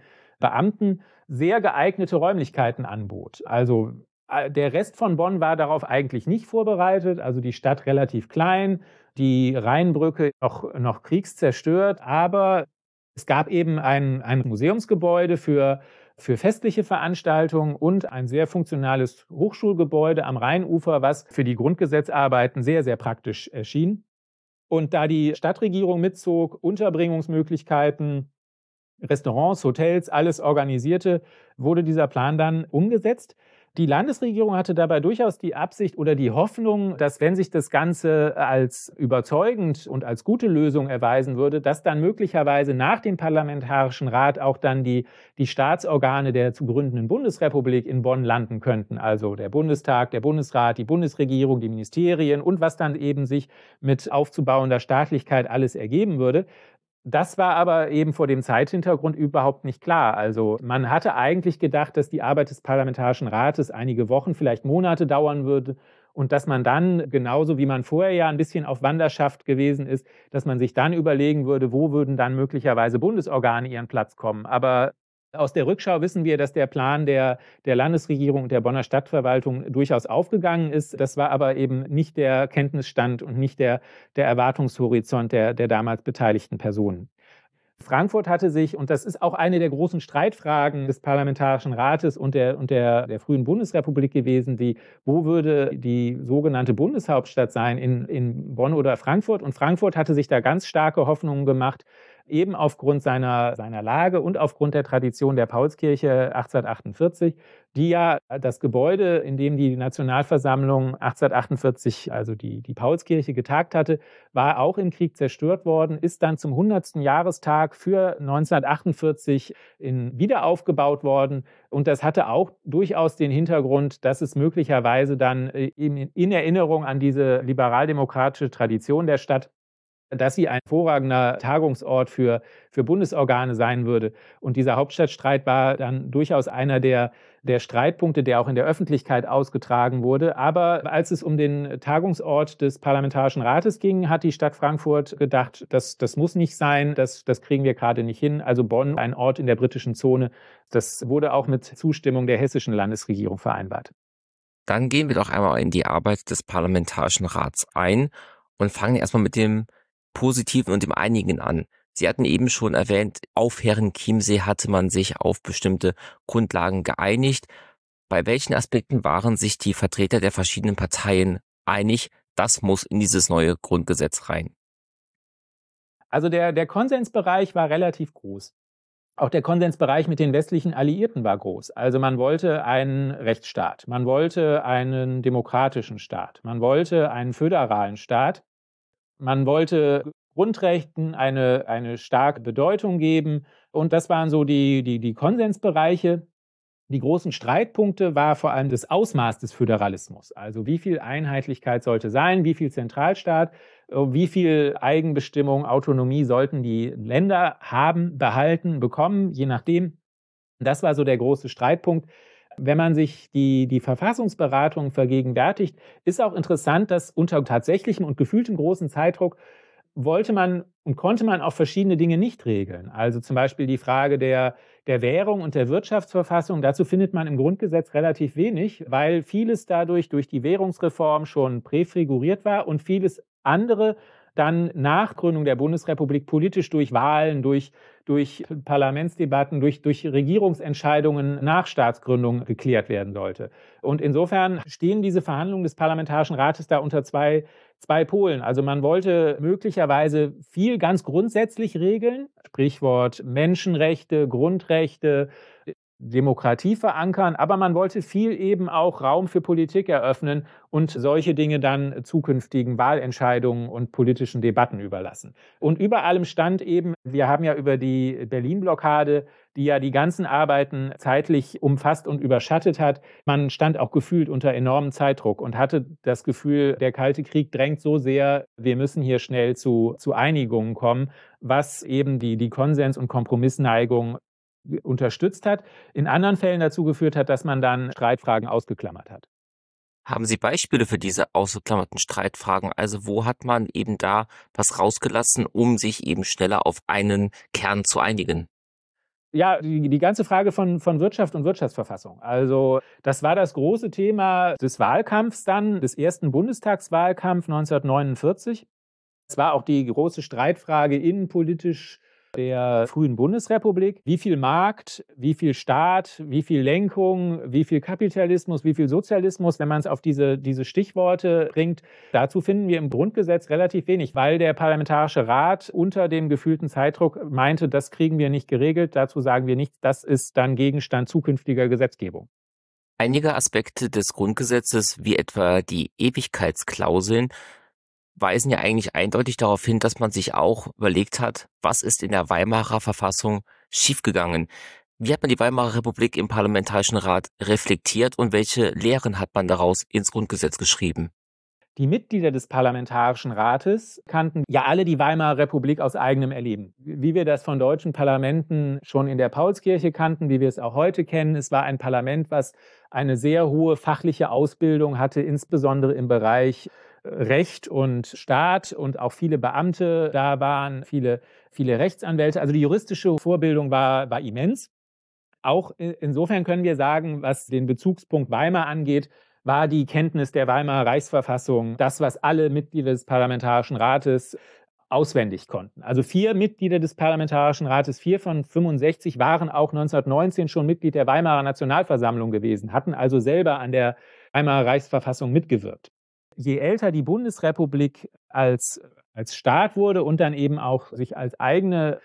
Beamten sehr geeignete Räumlichkeiten anbot. Also der Rest von Bonn war darauf eigentlich nicht vorbereitet, also die Stadt relativ klein, die Rheinbrücke noch, noch kriegszerstört, aber es gab eben ein, ein Museumsgebäude für, für festliche Veranstaltungen und ein sehr funktionales Hochschulgebäude am Rheinufer, was für die Grundgesetzarbeiten sehr, sehr praktisch erschien. Und da die Stadtregierung mitzog, Unterbringungsmöglichkeiten, Restaurants, Hotels, alles organisierte, wurde dieser Plan dann umgesetzt. Die Landesregierung hatte dabei durchaus die Absicht oder die Hoffnung, dass, wenn sich das Ganze als überzeugend und als gute Lösung erweisen würde, dass dann möglicherweise nach dem Parlamentarischen Rat auch dann die, die Staatsorgane der zu gründenden Bundesrepublik in Bonn landen könnten. Also der Bundestag, der Bundesrat, die Bundesregierung, die Ministerien und was dann eben sich mit aufzubauender Staatlichkeit alles ergeben würde. Das war aber eben vor dem Zeithintergrund überhaupt nicht klar. Also man hatte eigentlich gedacht, dass die Arbeit des Parlamentarischen Rates einige Wochen, vielleicht Monate dauern würde und dass man dann, genauso wie man vorher ja ein bisschen auf Wanderschaft gewesen ist, dass man sich dann überlegen würde, wo würden dann möglicherweise Bundesorgane ihren Platz kommen. Aber aus der Rückschau wissen wir, dass der Plan der, der Landesregierung und der Bonner Stadtverwaltung durchaus aufgegangen ist. Das war aber eben nicht der Kenntnisstand und nicht der, der Erwartungshorizont der, der damals beteiligten Personen. Frankfurt hatte sich, und das ist auch eine der großen Streitfragen des Parlamentarischen Rates und der, und der, der frühen Bundesrepublik gewesen, die, wo würde die sogenannte Bundeshauptstadt sein, in, in Bonn oder Frankfurt? Und Frankfurt hatte sich da ganz starke Hoffnungen gemacht, eben aufgrund seiner, seiner Lage und aufgrund der Tradition der Paulskirche achtzehnhundertachtundvierzig, die ja das Gebäude, in dem die Nationalversammlung achtzehnhundertachtundvierzig, also die, die Paulskirche, getagt hatte, war auch im Krieg zerstört worden, ist dann zum hundertsten Jahrestag für neunzehnhundertachtundvierzig in, wieder aufgebaut worden. Und das hatte auch durchaus den Hintergrund, dass es möglicherweise dann in, in Erinnerung an diese liberaldemokratische Tradition der Stadt, dass sie ein hervorragender Tagungsort für, für Bundesorgane sein würde. Und dieser Hauptstadtstreit war dann durchaus einer der, der Streitpunkte, der auch in der Öffentlichkeit ausgetragen wurde. Aber als es um den Tagungsort des Parlamentarischen Rates ging, hat die Stadt Frankfurt gedacht, das, das muss nicht sein, das, das kriegen wir gerade nicht hin. Also Bonn, ein Ort in der britischen Zone, das wurde auch mit Zustimmung der hessischen Landesregierung vereinbart. Dann gehen wir doch einmal in die Arbeit des Parlamentarischen Rats ein und fangen erstmal mit dem Positiven und dem Einigen an. Sie hatten eben schon erwähnt, auf Herrenchiemsee hatte man sich auf bestimmte Grundlagen geeinigt. Bei welchen Aspekten waren sich die Vertreter der verschiedenen Parteien einig, das muss in dieses neue Grundgesetz rein? Also der, der Konsensbereich war relativ groß. Auch der Konsensbereich mit den westlichen Alliierten war groß. Also man wollte einen Rechtsstaat, man wollte einen demokratischen Staat, man wollte einen föderalen Staat. Man wollte Grundrechten eine, eine starke Bedeutung geben. Und das waren so die, die, die Konsensbereiche. Die großen Streitpunkte war vor allem das Ausmaß des Föderalismus. Also wie viel Einheitlichkeit sollte sein, wie viel Zentralstaat, wie viel Eigenbestimmung, Autonomie sollten die Länder haben, behalten, bekommen, je nachdem. Das war so der große Streitpunkt. Wenn man sich die, die Verfassungsberatung vergegenwärtigt, ist auch interessant, dass unter tatsächlichem und gefühltem großen Zeitdruck wollte man und konnte man auch verschiedene Dinge nicht regeln. Also zum Beispiel die Frage der, der Währung und der Wirtschaftsverfassung. Dazu findet man im Grundgesetz relativ wenig, weil vieles dadurch durch die Währungsreform schon präfiguriert war und vieles andere dann nach Gründung der Bundesrepublik politisch durch Wahlen, durch, durch Parlamentsdebatten, durch, durch Regierungsentscheidungen nach Staatsgründung geklärt werden sollte. Und insofern stehen diese Verhandlungen des Parlamentarischen Rates da unter zwei, zwei Polen. Also man wollte möglicherweise viel ganz grundsätzlich regeln, Sprichwort Menschenrechte, Grundrechte, Demokratie verankern, aber man wollte viel eben auch Raum für Politik eröffnen und solche Dinge dann zukünftigen Wahlentscheidungen und politischen Debatten überlassen. Und über allem stand eben, wir haben ja über die Berlin-Blockade, die ja die ganzen Arbeiten zeitlich umfasst und überschattet hat, man stand auch gefühlt unter enormem Zeitdruck und hatte das Gefühl, der Kalte Krieg drängt so sehr, wir müssen hier schnell zu, zu Einigungen kommen, was eben die, die Konsens- und Kompromissneigung unterstützt hat, in anderen Fällen dazu geführt hat, dass man dann Streitfragen ausgeklammert hat. Haben Sie Beispiele für diese ausgeklammerten Streitfragen? Also wo hat man eben da was rausgelassen, um sich eben schneller auf einen Kern zu einigen? Ja, die, die ganze Frage von, von Wirtschaft und Wirtschaftsverfassung. Also das war das große Thema des Wahlkampfs dann, des ersten Bundestagswahlkampfs neunzehnhundertneunundvierzig. Es war auch die große Streitfrage innenpolitisch der frühen Bundesrepublik. Wie viel Markt, wie viel Staat, wie viel Lenkung, wie viel Kapitalismus, wie viel Sozialismus, wenn man es auf diese, diese Stichworte bringt. Dazu finden wir im Grundgesetz relativ wenig, weil der Parlamentarische Rat unter dem gefühlten Zeitdruck meinte, das kriegen wir nicht geregelt. Dazu sagen wir nichts. Das ist dann Gegenstand zukünftiger Gesetzgebung. Einige Aspekte des Grundgesetzes, wie etwa die Ewigkeitsklauseln, weisen ja eigentlich eindeutig darauf hin, dass man sich auch überlegt hat, was ist in der Weimarer Verfassung schiefgegangen. Wie hat man die Weimarer Republik im Parlamentarischen Rat reflektiert und welche Lehren hat man daraus ins Grundgesetz geschrieben? Die Mitglieder des Parlamentarischen Rates kannten ja alle die Weimarer Republik aus eigenem Erleben. Wie wir das von deutschen Parlamenten schon in der Paulskirche kannten, wie wir es auch heute kennen. Es war ein Parlament, was eine sehr hohe fachliche Ausbildung hatte, insbesondere im Bereich Recht und Staat, und auch viele Beamte da waren, viele, viele Rechtsanwälte. Also die juristische Vorbildung war, war immens. Auch insofern können wir sagen, was den Bezugspunkt Weimar angeht, war die Kenntnis der Weimarer Reichsverfassung das, was alle Mitglieder des Parlamentarischen Rates auswendig konnten. Also vier Mitglieder des Parlamentarischen Rates, vier von fünfundsechzig, waren auch neunzehnhundertneunzehn schon Mitglied der Weimarer Nationalversammlung gewesen, hatten also selber an der Weimarer Reichsverfassung mitgewirkt. Je älter die Bundesrepublik als, als Staat wurde und dann eben auch sich als eigene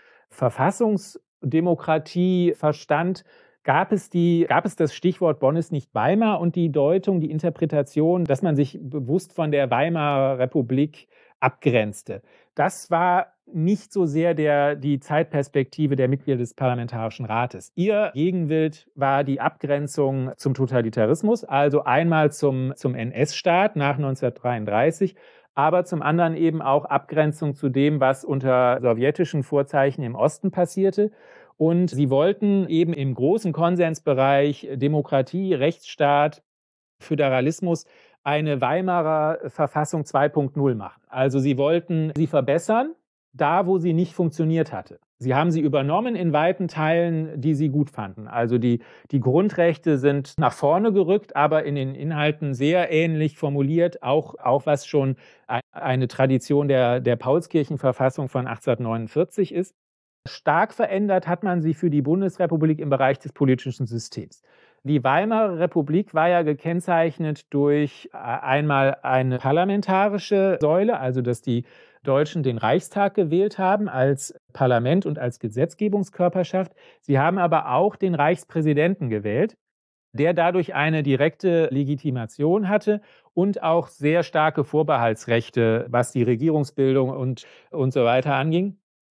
Verfassungsdemokratie verstand, gab es, die, gab es das Stichwort Bonn ist nicht Weimar und die Deutung, die Interpretation, dass man sich bewusst von der Weimarer Republik abgrenzte. Das war nicht so sehr der, die Zeitperspektive der Mitglieder des Parlamentarischen Rates. Ihr Gegenbild war die Abgrenzung zum Totalitarismus, also einmal zum, zum N S-Staat nach neunzehnhundertdreiunddreißig, aber zum anderen eben auch Abgrenzung zu dem, was unter sowjetischen Vorzeichen im Osten passierte. Und sie wollten eben im großen Konsensbereich Demokratie, Rechtsstaat, Föderalismus eine Weimarer Verfassung zwei Punkt null machen. Also sie wollten sie verbessern, da wo sie nicht funktioniert hatte. Sie haben sie übernommen in weiten Teilen, die sie gut fanden. Also die, die Grundrechte sind nach vorne gerückt, aber in den Inhalten sehr ähnlich formuliert, auch, auch was schon eine Tradition der, der Paulskirchenverfassung von achtzehnhundertneunundvierzig ist. Stark verändert hat man sie für die Bundesrepublik im Bereich des politischen Systems. Die Weimarer Republik war ja gekennzeichnet durch einmal eine parlamentarische Säule, also dass die Deutschen den Reichstag gewählt haben als Parlament und als Gesetzgebungskörperschaft. Sie haben aber auch den Reichspräsidenten gewählt, der dadurch eine direkte Legitimation hatte und auch sehr starke Vorbehaltsrechte, was die Regierungsbildung und, und so weiter anging.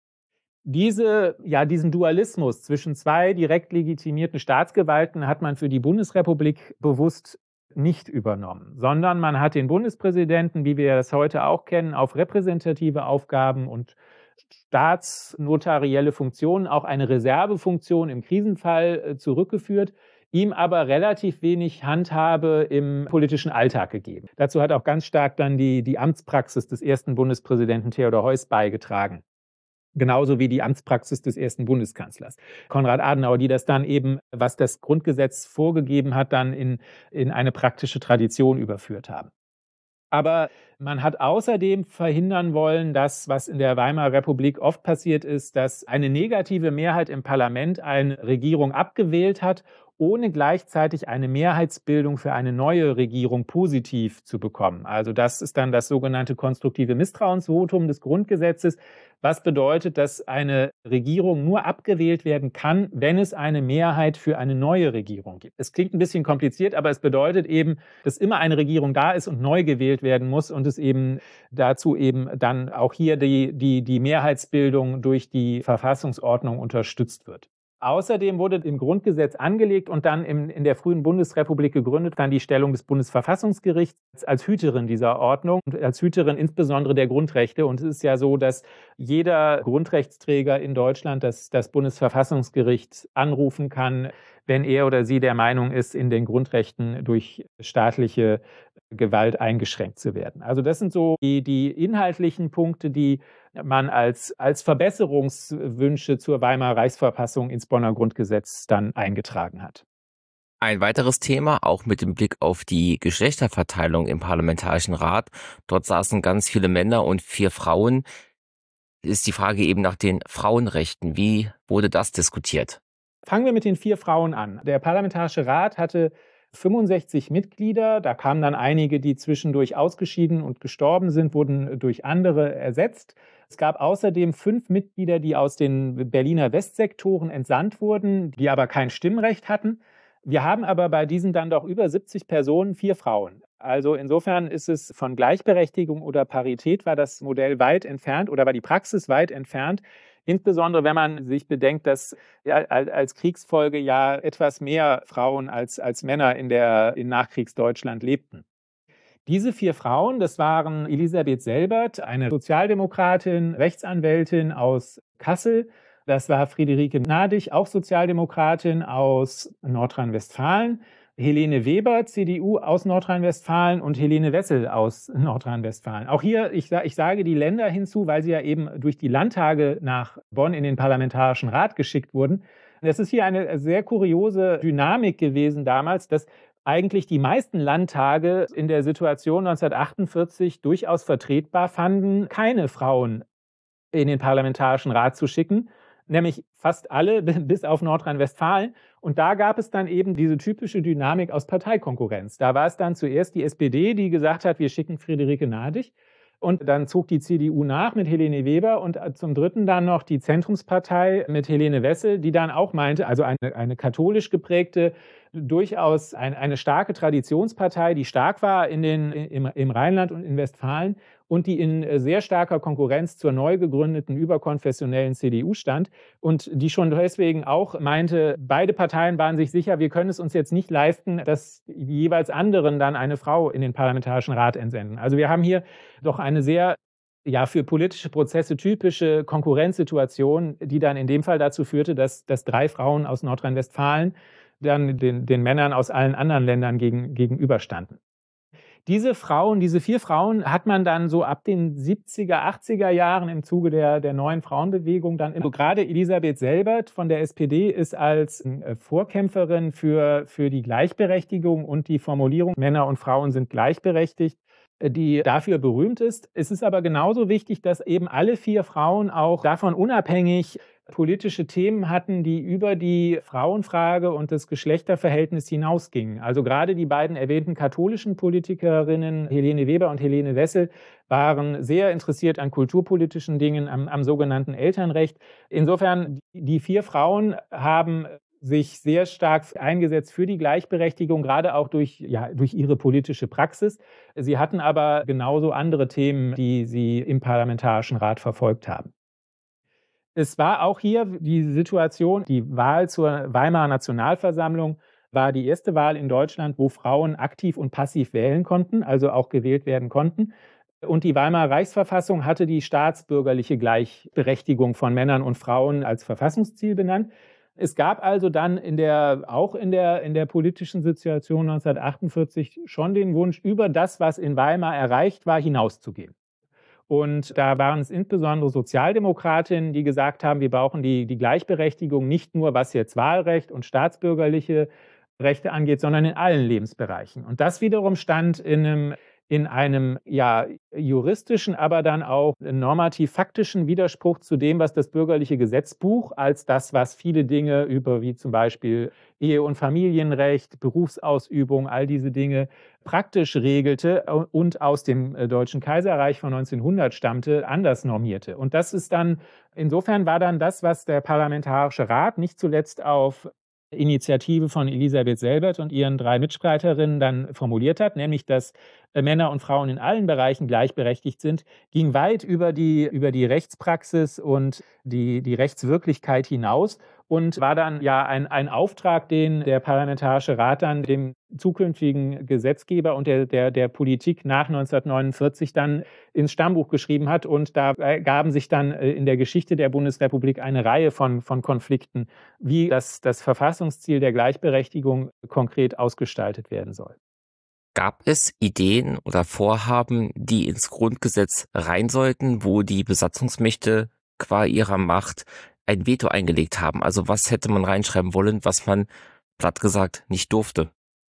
Diese, ja, diesen Dualismus zwischen zwei direkt legitimierten Staatsgewalten hat man für die Bundesrepublik bewusst nicht übernommen, sondern man hat den Bundespräsidenten, wie wir das heute auch kennen, auf repräsentative Aufgaben und staatsnotarielle Funktionen, auch eine Reservefunktion im Krisenfall zurückgeführt, ihm aber relativ wenig Handhabe im politischen Alltag gegeben. Dazu hat auch ganz stark dann die, die Amtspraxis des ersten Bundespräsidenten Theodor Heuss beigetragen. Genauso wie die Amtspraxis des ersten Bundeskanzlers Konrad Adenauer, die das dann eben, was das Grundgesetz vorgegeben hat, dann in, in eine praktische Tradition überführt haben. Aber man hat außerdem verhindern wollen, dass, was in der Weimarer Republik oft passiert ist, dass eine negative Mehrheit im Parlament eine Regierung abgewählt hat, ohne gleichzeitig eine Mehrheitsbildung für eine neue Regierung positiv zu bekommen. Also das ist dann das sogenannte konstruktive Misstrauensvotum des Grundgesetzes, was bedeutet, dass eine Regierung nur abgewählt werden kann, wenn es eine Mehrheit für eine neue Regierung gibt. Es klingt ein bisschen kompliziert, aber es bedeutet eben, dass immer eine Regierung da ist und neu gewählt werden muss und es eben dazu eben dann auch hier die, die, die Mehrheitsbildung durch die Verfassungsordnung unterstützt wird. Außerdem wurde im Grundgesetz angelegt und dann im, in der frühen Bundesrepublik gegründet, dann die Stellung des Bundesverfassungsgerichts als Hüterin dieser Ordnung und als Hüterin insbesondere der Grundrechte. Und es ist ja so, dass jeder Grundrechtsträger in Deutschland das, das Bundesverfassungsgericht anrufen kann, wenn er oder sie der Meinung ist, in den Grundrechten durch staatliche Gewalt eingeschränkt zu werden. Also das sind so die, die inhaltlichen Punkte, die man als, als Verbesserungswünsche zur Weimarer Reichsverfassung ins Bonner Grundgesetz dann eingetragen hat. Ein weiteres Thema, auch mit dem Blick auf die Geschlechterverteilung im Parlamentarischen Rat, dort saßen ganz viele Männer und vier Frauen, ist die Frage eben nach den Frauenrechten. Wie wurde das diskutiert? Fangen wir mit den vier Frauen an. Der Parlamentarische Rat hatte fünfundsechzig Mitglieder. Da kamen dann einige, die zwischendurch ausgeschieden und gestorben sind, wurden durch andere ersetzt. Es gab außerdem fünf Mitglieder, die aus den Berliner Westsektoren entsandt wurden, die aber kein Stimmrecht hatten. Wir haben aber bei diesen dann doch über siebzig Personen vier Frauen. Also insofern ist es von Gleichberechtigung oder Parität war das Modell weit entfernt oder war die Praxis weit entfernt. Insbesondere wenn man sich bedenkt, dass ja, als Kriegsfolge ja etwas mehr Frauen als, als Männer in, der, in Nachkriegsdeutschland lebten. Diese vier Frauen, das waren Elisabeth Selbert, eine Sozialdemokratin, Rechtsanwältin aus Kassel. Das war Friederike Nadig, auch Sozialdemokratin aus Nordrhein-Westfalen. Helene Weber, C D U aus Nordrhein-Westfalen und Helene Wessel aus Nordrhein-Westfalen. Auch hier, ich, ich sage die Länder hinzu, weil sie ja eben durch die Landtage nach Bonn in den Parlamentarischen Rat geschickt wurden. Das ist hier eine sehr kuriose Dynamik gewesen damals, dass eigentlich die meisten Landtage in der Situation neunzehnhundertachtundvierzig durchaus vertretbar fanden, keine Frauen in den Parlamentarischen Rat zu schicken, nämlich fast alle bis auf Nordrhein-Westfalen. Und da gab es dann eben diese typische Dynamik aus Parteikonkurrenz. Da war es dann zuerst die S P D, die gesagt hat, wir schicken Friederike Nadig. Und dann zog die C D U nach mit Helene Weber und zum Dritten dann noch die Zentrumspartei mit Helene Wessel, die dann auch meinte, also eine, eine katholisch geprägte, durchaus ein, eine starke Traditionspartei, die stark war in den, im, im Rheinland und in Westfalen und die in sehr starker Konkurrenz zur neu gegründeten überkonfessionellen C D U stand und die schon deswegen auch meinte, beide Parteien waren sich sicher, wir können es uns jetzt nicht leisten, dass die jeweils anderen dann eine Frau in den Parlamentarischen Rat entsenden. Also wir haben hier doch eine sehr ja, für politische Prozesse typische Konkurrenzsituation, die dann in dem Fall dazu führte, dass, dass drei Frauen aus Nordrhein-Westfalen dann den, den Männern aus allen anderen Ländern gegen, gegenüberstanden. Diese Frauen, diese vier Frauen hat man dann so ab den siebziger, achtziger Jahren im Zuge der, der neuen Frauenbewegung dann, also gerade Elisabeth Selbert von der S P D ist als Vorkämpferin für, für die Gleichberechtigung und die Formulierung, Männer und Frauen sind gleichberechtigt, die dafür berühmt ist. Es ist aber genauso wichtig, dass eben alle vier Frauen auch davon unabhängig politische Themen hatten, die über die Frauenfrage und das Geschlechterverhältnis hinausgingen. Also gerade die beiden erwähnten katholischen Politikerinnen, Helene Weber und Helene Wessel, waren sehr interessiert an kulturpolitischen Dingen, am, am sogenannten Elternrecht. Insofern, die vier Frauen haben sich sehr stark eingesetzt für die Gleichberechtigung, gerade auch durch, ja, durch ihre politische Praxis. Sie hatten aber genauso andere Themen, die sie im Parlamentarischen Rat verfolgt haben. Es war auch hier die Situation, die Wahl zur Weimarer Nationalversammlung war die erste Wahl in Deutschland, wo Frauen aktiv und passiv wählen konnten, also auch gewählt werden konnten. Und die Weimarer Reichsverfassung hatte die staatsbürgerliche Gleichberechtigung von Männern und Frauen als Verfassungsziel benannt. Es gab also dann in der, auch in der, in der politischen Situation neunzehnhundertachtundvierzig schon den Wunsch, über das, was in Weimar erreicht war, hinauszugehen. Und da waren es insbesondere Sozialdemokratinnen, die gesagt haben, wir brauchen die, die Gleichberechtigung nicht nur, was jetzt Wahlrecht und staatsbürgerliche Rechte angeht, sondern in allen Lebensbereichen. Und das wiederum stand in einem, in einem ja, juristischen, aber dann auch normativ-faktischen Widerspruch zu dem, was das bürgerliche Gesetzbuch als das, was viele Dinge über, wie zum Beispiel Ehe- und Familienrecht, Berufsausübung, all diese Dinge praktisch regelte und aus dem Deutschen Kaiserreich von neunzehnhundert stammte, anders normierte. Und das ist dann, insofern war dann das, was der Parlamentarische Rat nicht zuletzt auf Initiative von Elisabeth Selbert und ihren drei Mitstreiterinnen dann formuliert hat, nämlich dass Männer und Frauen in allen Bereichen gleichberechtigt sind, ging weit über die, über die Rechtspraxis und die, die Rechtswirklichkeit hinaus. und war dann ja ein, ein Auftrag, den der Parlamentarische Rat dann dem zukünftigen Gesetzgeber und der, der, der Politik nach neunzehnhundertneunundvierzig dann ins Stammbuch geschrieben hat. Und da ergaben sich dann in der Geschichte der Bundesrepublik eine Reihe von, von Konflikten, wie das, das Verfassungsziel der Gleichberechtigung konkret ausgestaltet werden soll. Gab es Ideen oder Vorhaben, die ins Grundgesetz rein sollten, wo die Besatzungsmächte qua ihrer Macht ein Veto eingelegt haben? Also was hätte man reinschreiben wollen, was man, platt gesagt, nicht durfte?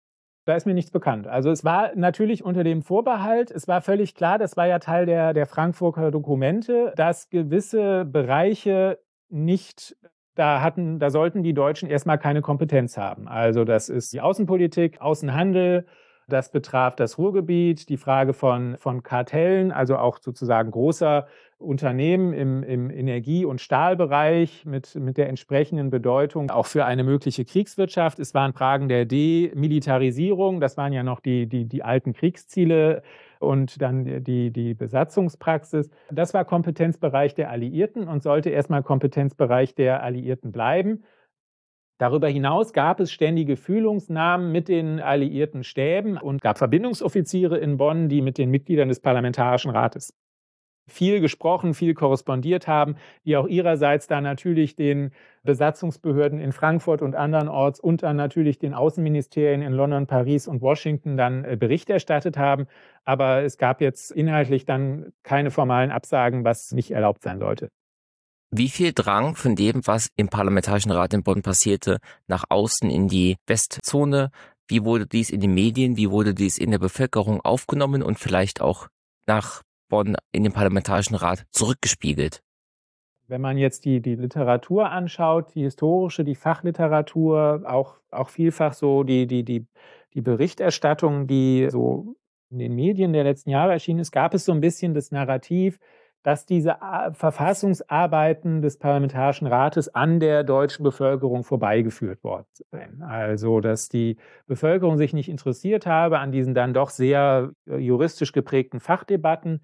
Da ist mir nichts bekannt. Also es war natürlich unter dem Vorbehalt, es war völlig klar, das war ja Teil der, der Frankfurter Dokumente, dass gewisse Bereiche nicht, da hatten, da sollten die Deutschen erstmal keine Kompetenz haben. Also das ist die Außenpolitik, Außenhandel, das betraf das Ruhrgebiet, die Frage von, von Kartellen, also auch sozusagen großer Unternehmen im, im Energie- und Stahlbereich mit, mit der entsprechenden Bedeutung auch für eine mögliche Kriegswirtschaft. Es waren Fragen der Demilitarisierung, das waren ja noch die, die, die alten Kriegsziele und dann die, die Besatzungspraxis. Das war Kompetenzbereich der Alliierten und sollte erstmal Kompetenzbereich der Alliierten bleiben. Darüber hinaus gab es ständige Fühlungsnahmen mit den alliierten Stäben und gab Verbindungsoffiziere in Bonn, die mit den Mitgliedern des Parlamentarischen Rates viel gesprochen, viel korrespondiert haben, die auch ihrerseits dann natürlich den Besatzungsbehörden in Frankfurt und andernorts und dann natürlich den Außenministerien in London, Paris und Washington dann Bericht erstattet haben. Aber es gab jetzt inhaltlich dann keine formalen Absagen, was nicht erlaubt sein sollte. Wie viel drang von dem, was im Parlamentarischen Rat in Bonn passierte, nach außen in die Westzone? Wie wurde dies in den Medien, wie wurde dies in der Bevölkerung aufgenommen und vielleicht auch nach Bonn in den Parlamentarischen Rat zurückgespiegelt? Wenn man jetzt die, die Literatur anschaut, die historische, die Fachliteratur, auch, auch vielfach so die, die, die, die Berichterstattung, die so in den Medien der letzten Jahre erschienen ist, gab es so ein bisschen das Narrativ, dass diese Verfassungsarbeiten des Parlamentarischen Rates an der deutschen Bevölkerung vorbeigeführt worden sind. Also, dass die Bevölkerung sich nicht interessiert habe an diesen dann doch sehr juristisch geprägten Fachdebatten.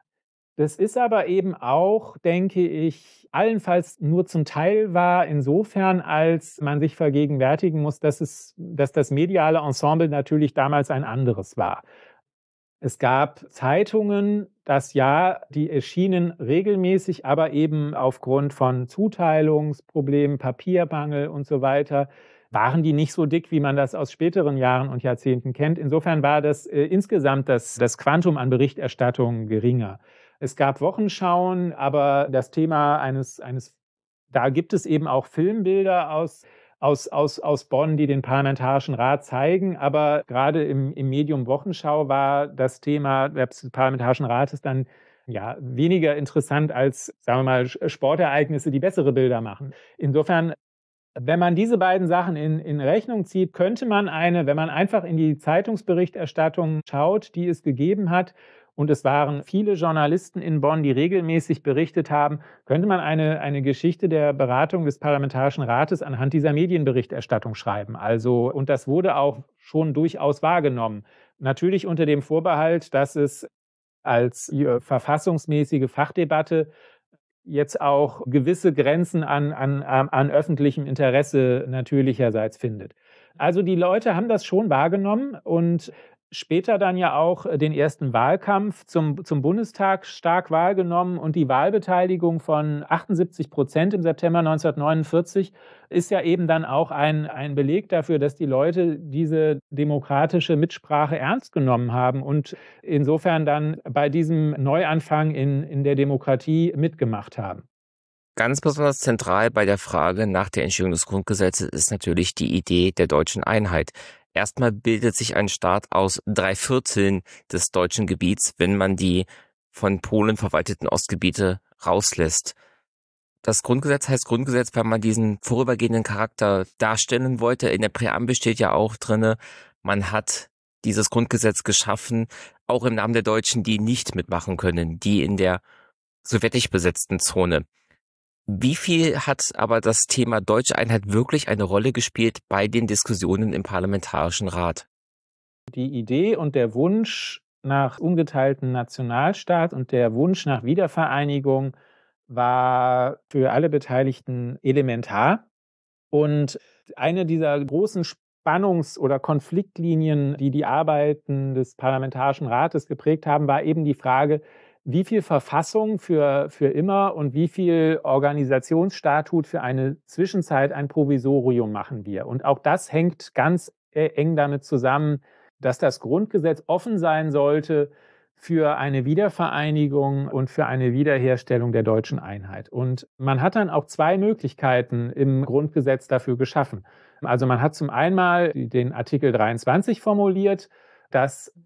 Das ist aber eben auch, denke ich, allenfalls nur zum Teil wahr, insofern, als man sich vergegenwärtigen muss, dass, es, dass das mediale Ensemble natürlich damals ein anderes war. Es gab Zeitungen, das Jahr, die erschienen regelmäßig, aber eben aufgrund von Zuteilungsproblemen, Papiermangel und so weiter, waren die nicht so dick, wie man das aus späteren Jahren und Jahrzehnten kennt. Insofern war das äh, insgesamt das, das Quantum an Berichterstattung geringer. Es gab Wochenschauen, aber das Thema eines, eines, da gibt es eben auch Filmbilder aus Aus, aus, aus Bonn, die den Parlamentarischen Rat zeigen. Aber gerade im, im Medium Wochenschau war das Thema des Parlamentarischen Rates dann ja weniger interessant als, sagen wir mal, Sportereignisse, die bessere Bilder machen. Insofern, wenn man diese beiden Sachen in, in Rechnung zieht, könnte man eine, wenn man einfach in die Zeitungsberichterstattung schaut, die es gegeben hat, und es waren viele Journalisten in Bonn, die regelmäßig berichtet haben, könnte man eine, eine Geschichte der Beratung des Parlamentarischen Rates anhand dieser Medienberichterstattung schreiben. Also, und das wurde auch schon durchaus wahrgenommen. Natürlich unter dem Vorbehalt, dass es als verfassungsmäßige Fachdebatte jetzt auch gewisse Grenzen an, an, an öffentlichem Interesse natürlicherseits findet. Also die Leute haben das schon wahrgenommen und später dann ja auch den ersten Wahlkampf zum, zum Bundestag stark wahrgenommen und die Wahlbeteiligung von achtundsiebzig Prozent im September neunzehnhundertneunundvierzig ist ja eben dann auch ein, ein Beleg dafür, dass die Leute diese demokratische Mitsprache ernst genommen haben und insofern dann bei diesem Neuanfang in, in der Demokratie mitgemacht haben. Ganz besonders zentral bei der Frage nach der Entstehung des Grundgesetzes ist natürlich die Idee der deutschen Einheit. Erstmal bildet sich ein Staat aus drei Vierteln des deutschen Gebiets, wenn man die von Polen verwalteten Ostgebiete rauslässt. Das Grundgesetz heißt Grundgesetz, weil man diesen vorübergehenden Charakter darstellen wollte. In der Präambel steht ja auch drinne, man hat dieses Grundgesetz geschaffen, auch im Namen der Deutschen, die nicht mitmachen können, die in der sowjetisch besetzten Zone. Wie viel hat aber das Thema deutsche Einheit wirklich eine Rolle gespielt bei den Diskussionen im Parlamentarischen Rat? Die Idee und der Wunsch nach ungeteilten Nationalstaat und der Wunsch nach Wiedervereinigung war für alle Beteiligten elementar. Und eine dieser großen Spannungs- oder Konfliktlinien, die die Arbeiten des Parlamentarischen Rates geprägt haben, war eben die Frage, wie viel Verfassung für, für immer und wie viel Organisationsstatut für eine Zwischenzeit, ein Provisorium machen wir. Und auch das hängt ganz eng damit zusammen, dass das Grundgesetz offen sein sollte für eine Wiedervereinigung und für eine Wiederherstellung der deutschen Einheit. Und man hat dann auch zwei Möglichkeiten im Grundgesetz dafür geschaffen. Also man hat zum einen den Artikel dreiundzwanzig formuliert, dass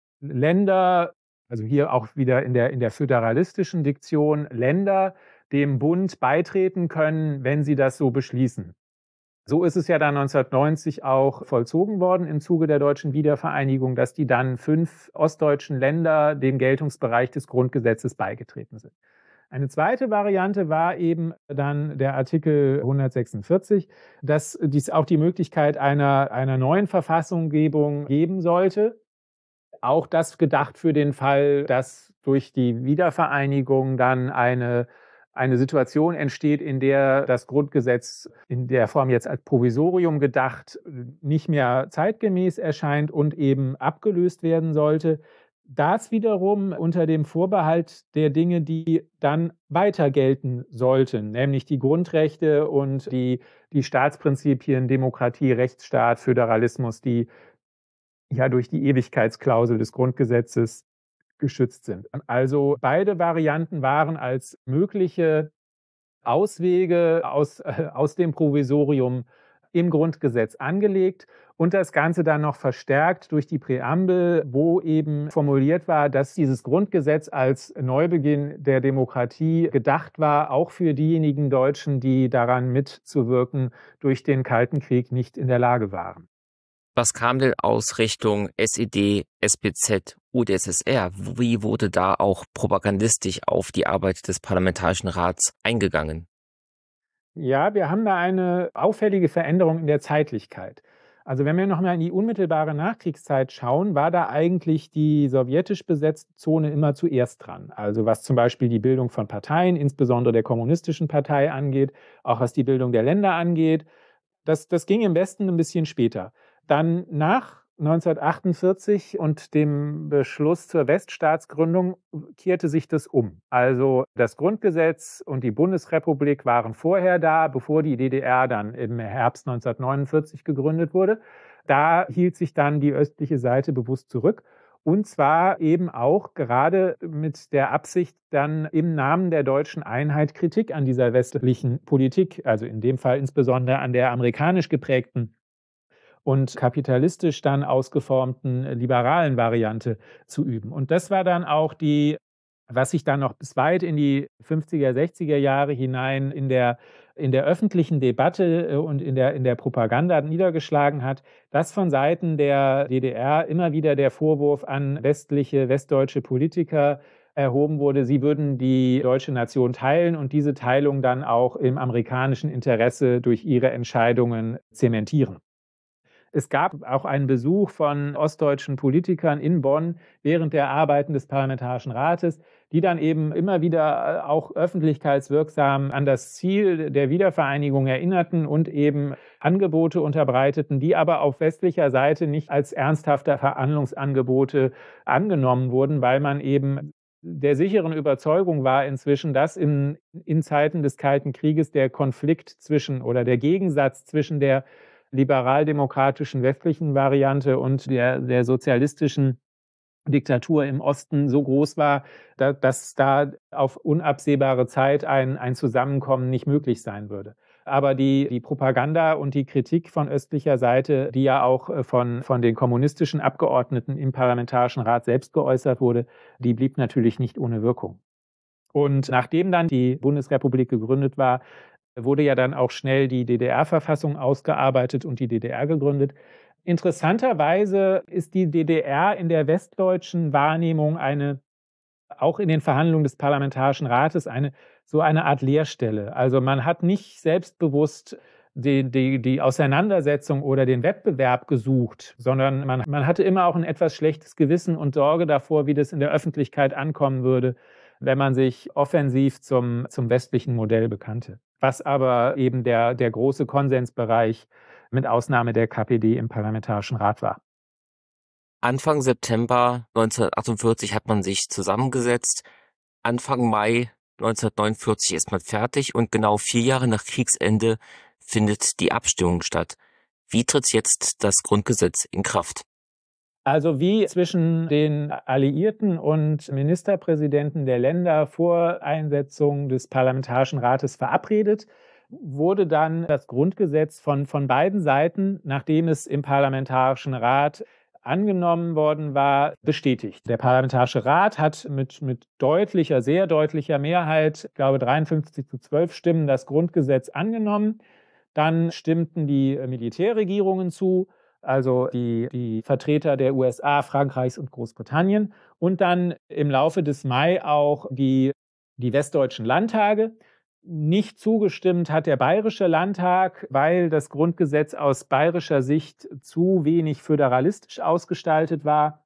Länder, also hier auch wieder in der, in der föderalistischen Diktion, Länder dem Bund beitreten können, wenn sie das so beschließen. So ist es ja dann neunzehnhundertneunzig auch vollzogen worden im Zuge der deutschen Wiedervereinigung, dass die dann fünf ostdeutschen Länder dem Geltungsbereich des Grundgesetzes beigetreten sind. Eine zweite Variante war eben dann der Artikel hundertsechsundvierzig, dass dies auch die Möglichkeit einer, einer neuen Verfassunggebung geben sollte. Auch das gedacht für den Fall, dass durch die Wiedervereinigung dann eine eine Situation entsteht, in der das Grundgesetz in der Form jetzt als Provisorium gedacht nicht mehr zeitgemäß erscheint und eben abgelöst werden sollte. Das wiederum unter dem Vorbehalt der Dinge, die dann weiter gelten sollten, nämlich die Grundrechte und die, die Staatsprinzipien, Demokratie, Rechtsstaat, Föderalismus, die ja durch die Ewigkeitsklausel des Grundgesetzes geschützt sind. Also beide Varianten waren als mögliche Auswege aus, äh, aus dem Provisorium im Grundgesetz angelegt und das Ganze dann noch verstärkt durch die Präambel, wo eben formuliert war, dass dieses Grundgesetz als Neubeginn der Demokratie gedacht war, auch für diejenigen Deutschen, die daran mitzuwirken, durch den Kalten Krieg nicht in der Lage waren. Was kam denn aus Richtung S E D, S P Z, U d S S R? Wie wurde da auch propagandistisch auf die Arbeit des Parlamentarischen Rats eingegangen? Ja, wir haben da eine auffällige Veränderung in der Zeitlichkeit. Also wenn wir nochmal in die unmittelbare Nachkriegszeit schauen, war da eigentlich die sowjetisch besetzte Zone immer zuerst dran. Also was zum Beispiel die Bildung von Parteien, insbesondere der Kommunistischen Partei angeht, auch was die Bildung der Länder angeht. Das, das ging im Westen ein bisschen später. Dann nach neunzehnhundertachtundvierzig und dem Beschluss zur Weststaatsgründung kehrte sich das um. Also das Grundgesetz und die Bundesrepublik waren vorher da, bevor die D D R dann im Herbst neunzehnhundertneunundvierzig gegründet wurde. Da hielt sich dann die östliche Seite bewusst zurück. Und zwar eben auch gerade mit der Absicht, dann im Namen der deutschen Einheit Kritik an dieser westlichen Politik, also in dem Fall insbesondere an der amerikanisch geprägten und kapitalistisch dann ausgeformten liberalen Variante zu üben. Und das war dann auch die, was sich dann noch bis weit in die fünfziger, sechziger Jahre hinein in der, in der öffentlichen Debatte und in der, in der Propaganda niedergeschlagen hat, dass von Seiten der D D R immer wieder der Vorwurf an westliche, westdeutsche Politiker erhoben wurde, sie würden die deutsche Nation teilen und diese Teilung dann auch im amerikanischen Interesse durch ihre Entscheidungen zementieren. Es gab auch einen Besuch von ostdeutschen Politikern in Bonn während der Arbeiten des Parlamentarischen Rates, die dann eben immer wieder auch öffentlichkeitswirksam an das Ziel der Wiedervereinigung erinnerten und eben Angebote unterbreiteten, die aber auf westlicher Seite nicht als ernsthafte Verhandlungsangebote angenommen wurden, weil man eben der sicheren Überzeugung war inzwischen, dass in, in Zeiten des Kalten Krieges der Konflikt zwischen oder der Gegensatz zwischen der liberal-demokratischen westlichen Variante und der, der sozialistischen Diktatur im Osten so groß war, da, dass da auf unabsehbare Zeit ein, ein Zusammenkommen nicht möglich sein würde. Aber die, die Propaganda und die Kritik von östlicher Seite, die ja auch von, von den kommunistischen Abgeordneten im Parlamentarischen Rat selbst geäußert wurde, die blieb natürlich nicht ohne Wirkung. Und nachdem dann die Bundesrepublik gegründet war, wurde ja dann auch schnell die D D R-Verfassung ausgearbeitet und die D D R gegründet. Interessanterweise ist die D D R in der westdeutschen Wahrnehmung eine, auch in den Verhandlungen des Parlamentarischen Rates, eine, so eine Art Leerstelle. Also man hat nicht selbstbewusst die, die, die Auseinandersetzung oder den Wettbewerb gesucht, sondern man, man hatte immer auch ein etwas schlechtes Gewissen und Sorge davor, wie das in der Öffentlichkeit ankommen würde, wenn man sich offensiv zum, zum westlichen Modell bekannte. Was aber eben der, der große Konsensbereich mit Ausnahme der K P D im Parlamentarischen Rat war. Anfang September neunzehnhundertachtundvierzig hat man sich zusammengesetzt. Anfang Mai neunzehnhundertneunundvierzig ist man fertig und genau vier Jahre nach Kriegsende findet die Abstimmung statt. Wie tritt jetzt das Grundgesetz in Kraft? Also wie zwischen den Alliierten und Ministerpräsidenten der Länder vor Einsetzung des Parlamentarischen Rates verabredet, wurde dann das Grundgesetz von, von beiden Seiten, nachdem es im Parlamentarischen Rat angenommen worden war, bestätigt. Der Parlamentarische Rat hat mit, mit deutlicher, sehr deutlicher Mehrheit, ich glaube dreiundfünfzig zu zwölf Stimmen, das Grundgesetz angenommen. Dann stimmten die Militärregierungen zu, also die, die Vertreter der U S A, Frankreichs und Großbritannien. Und dann im Laufe des Mai auch die, die westdeutschen Landtage. Nicht zugestimmt hat der Bayerische Landtag, weil das Grundgesetz aus bayerischer Sicht zu wenig föderalistisch ausgestaltet war.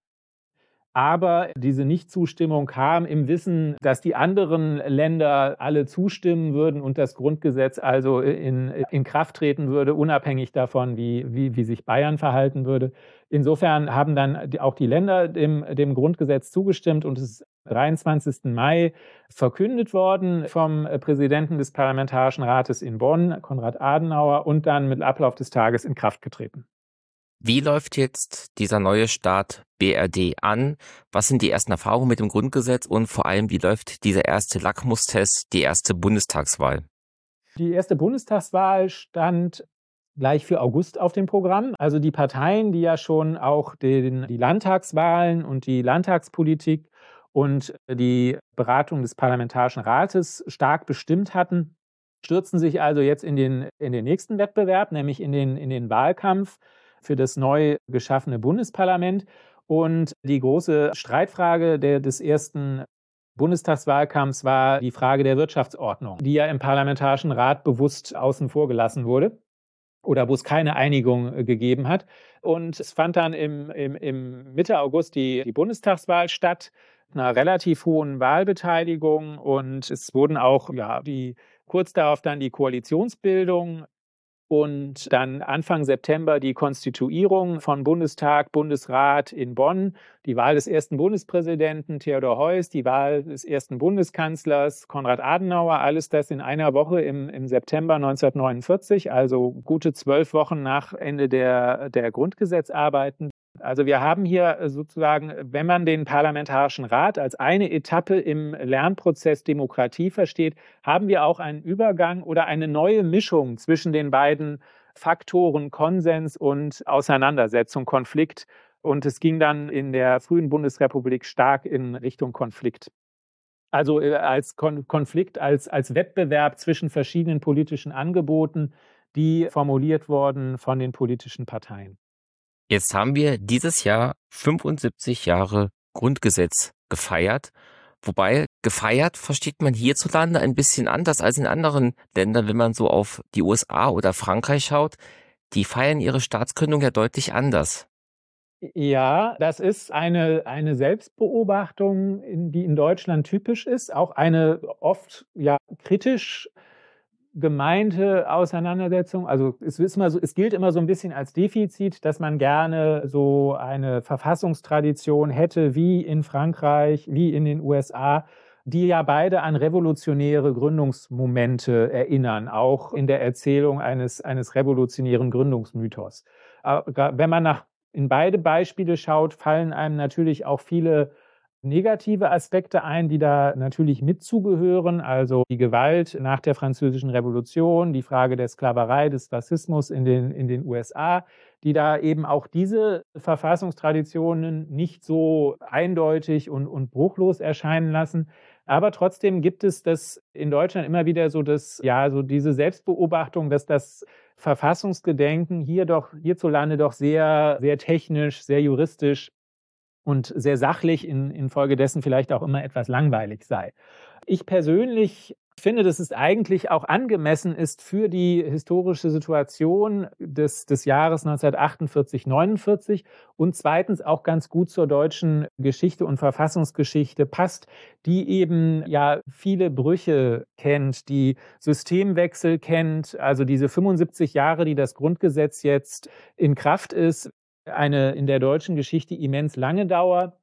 Aber diese Nichtzustimmung kam im Wissen, dass die anderen Länder alle zustimmen würden und das Grundgesetz also in, in Kraft treten würde, unabhängig davon, wie, wie, wie sich Bayern verhalten würde. Insofern haben dann auch die Länder dem, dem Grundgesetz zugestimmt und es ist dreiundzwanzigsten Mai verkündet worden vom Präsidenten des Parlamentarischen Rates in Bonn, Konrad Adenauer, und dann mit Ablauf des Tages in Kraft getreten. Wie läuft jetzt dieser neue Staat B R D an? Was sind die ersten Erfahrungen mit dem Grundgesetz und vor allem, wie läuft dieser erste Lackmustest, die erste Bundestagswahl? Die erste Bundestagswahl stand gleich für August auf dem Programm. Also die Parteien, die ja schon auch den, die Landtagswahlen und die Landtagspolitik und die Beratung des Parlamentarischen Rates stark bestimmt hatten, stürzen sich also jetzt in den, in den nächsten Wettbewerb, nämlich in den, in den Wahlkampf für das neu geschaffene Bundesparlament. Und die große Streitfrage der, des ersten Bundestagswahlkampfs war die Frage der Wirtschaftsordnung, die ja im Parlamentarischen Rat bewusst außen vor gelassen wurde oder wo es keine Einigung gegeben hat. Und es fand dann im, im, im Mitte August die, die Bundestagswahl statt, einer relativ hohen Wahlbeteiligung, und es wurden auch ja, die, kurz darauf dann die Koalitionsbildung und dann Anfang September die Konstituierung von Bundestag, Bundesrat in Bonn, die Wahl des ersten Bundespräsidenten Theodor Heuss, die Wahl des ersten Bundeskanzlers Konrad Adenauer, alles das in einer Woche im, im September neunzehnhundertneunundvierzig, also gute zwölf Wochen nach Ende der, der Grundgesetzarbeiten. Also wir haben hier sozusagen, wenn man den Parlamentarischen Rat als eine Etappe im Lernprozess Demokratie versteht, haben wir auch einen Übergang oder eine neue Mischung zwischen den beiden Faktoren Konsens und Auseinandersetzung, Konflikt. Und es ging dann in der frühen Bundesrepublik stark in Richtung Konflikt. Also als Kon- Konflikt, als, als Wettbewerb zwischen verschiedenen politischen Angeboten, die formuliert wurden von den politischen Parteien. Jetzt haben wir dieses Jahr fünfundsiebzig Jahre Grundgesetz gefeiert. Wobei gefeiert versteht man hierzulande ein bisschen anders als in anderen Ländern, wenn man so auf die U S A oder Frankreich schaut. Die feiern ihre Staatsgründung ja deutlich anders. Ja, das ist eine, eine Selbstbeobachtung, in, die in Deutschland typisch ist, auch eine oft ja kritisch gemeinte Auseinandersetzung. Also es ist immer so, es gilt immer so ein bisschen als Defizit, dass man gerne so eine Verfassungstradition hätte wie in Frankreich, wie in den U S A, die ja beide an revolutionäre Gründungsmomente erinnern, auch in der Erzählung eines, eines revolutionären Gründungsmythos. Aber wenn man nach, in beide Beispiele schaut, fallen einem natürlich auch viele negative Aspekte ein, die da natürlich mit zugehören, also die Gewalt nach der Französischen Revolution, die Frage der Sklaverei, des Rassismus in den, in den U S A, die da eben auch diese Verfassungstraditionen nicht so eindeutig und, und bruchlos erscheinen lassen. Aber trotzdem gibt es das in Deutschland immer wieder so, das, ja, so diese Selbstbeobachtung, dass das Verfassungsgedenken hier doch, hierzulande doch sehr, sehr technisch, sehr juristisch und sehr sachlich in, infolgedessen vielleicht auch immer etwas langweilig sei. Ich persönlich Ich finde, dass es eigentlich auch angemessen ist für die historische Situation des, des Jahres neunzehnhundertachtundvierzig, neunundvierzig und zweitens auch ganz gut zur deutschen Geschichte und Verfassungsgeschichte passt, die eben ja viele Brüche kennt, die Systemwechsel kennt, also diese fünfundsiebzig Jahre, die das Grundgesetz jetzt in Kraft ist, eine in der deutschen Geschichte immens lange Dauer.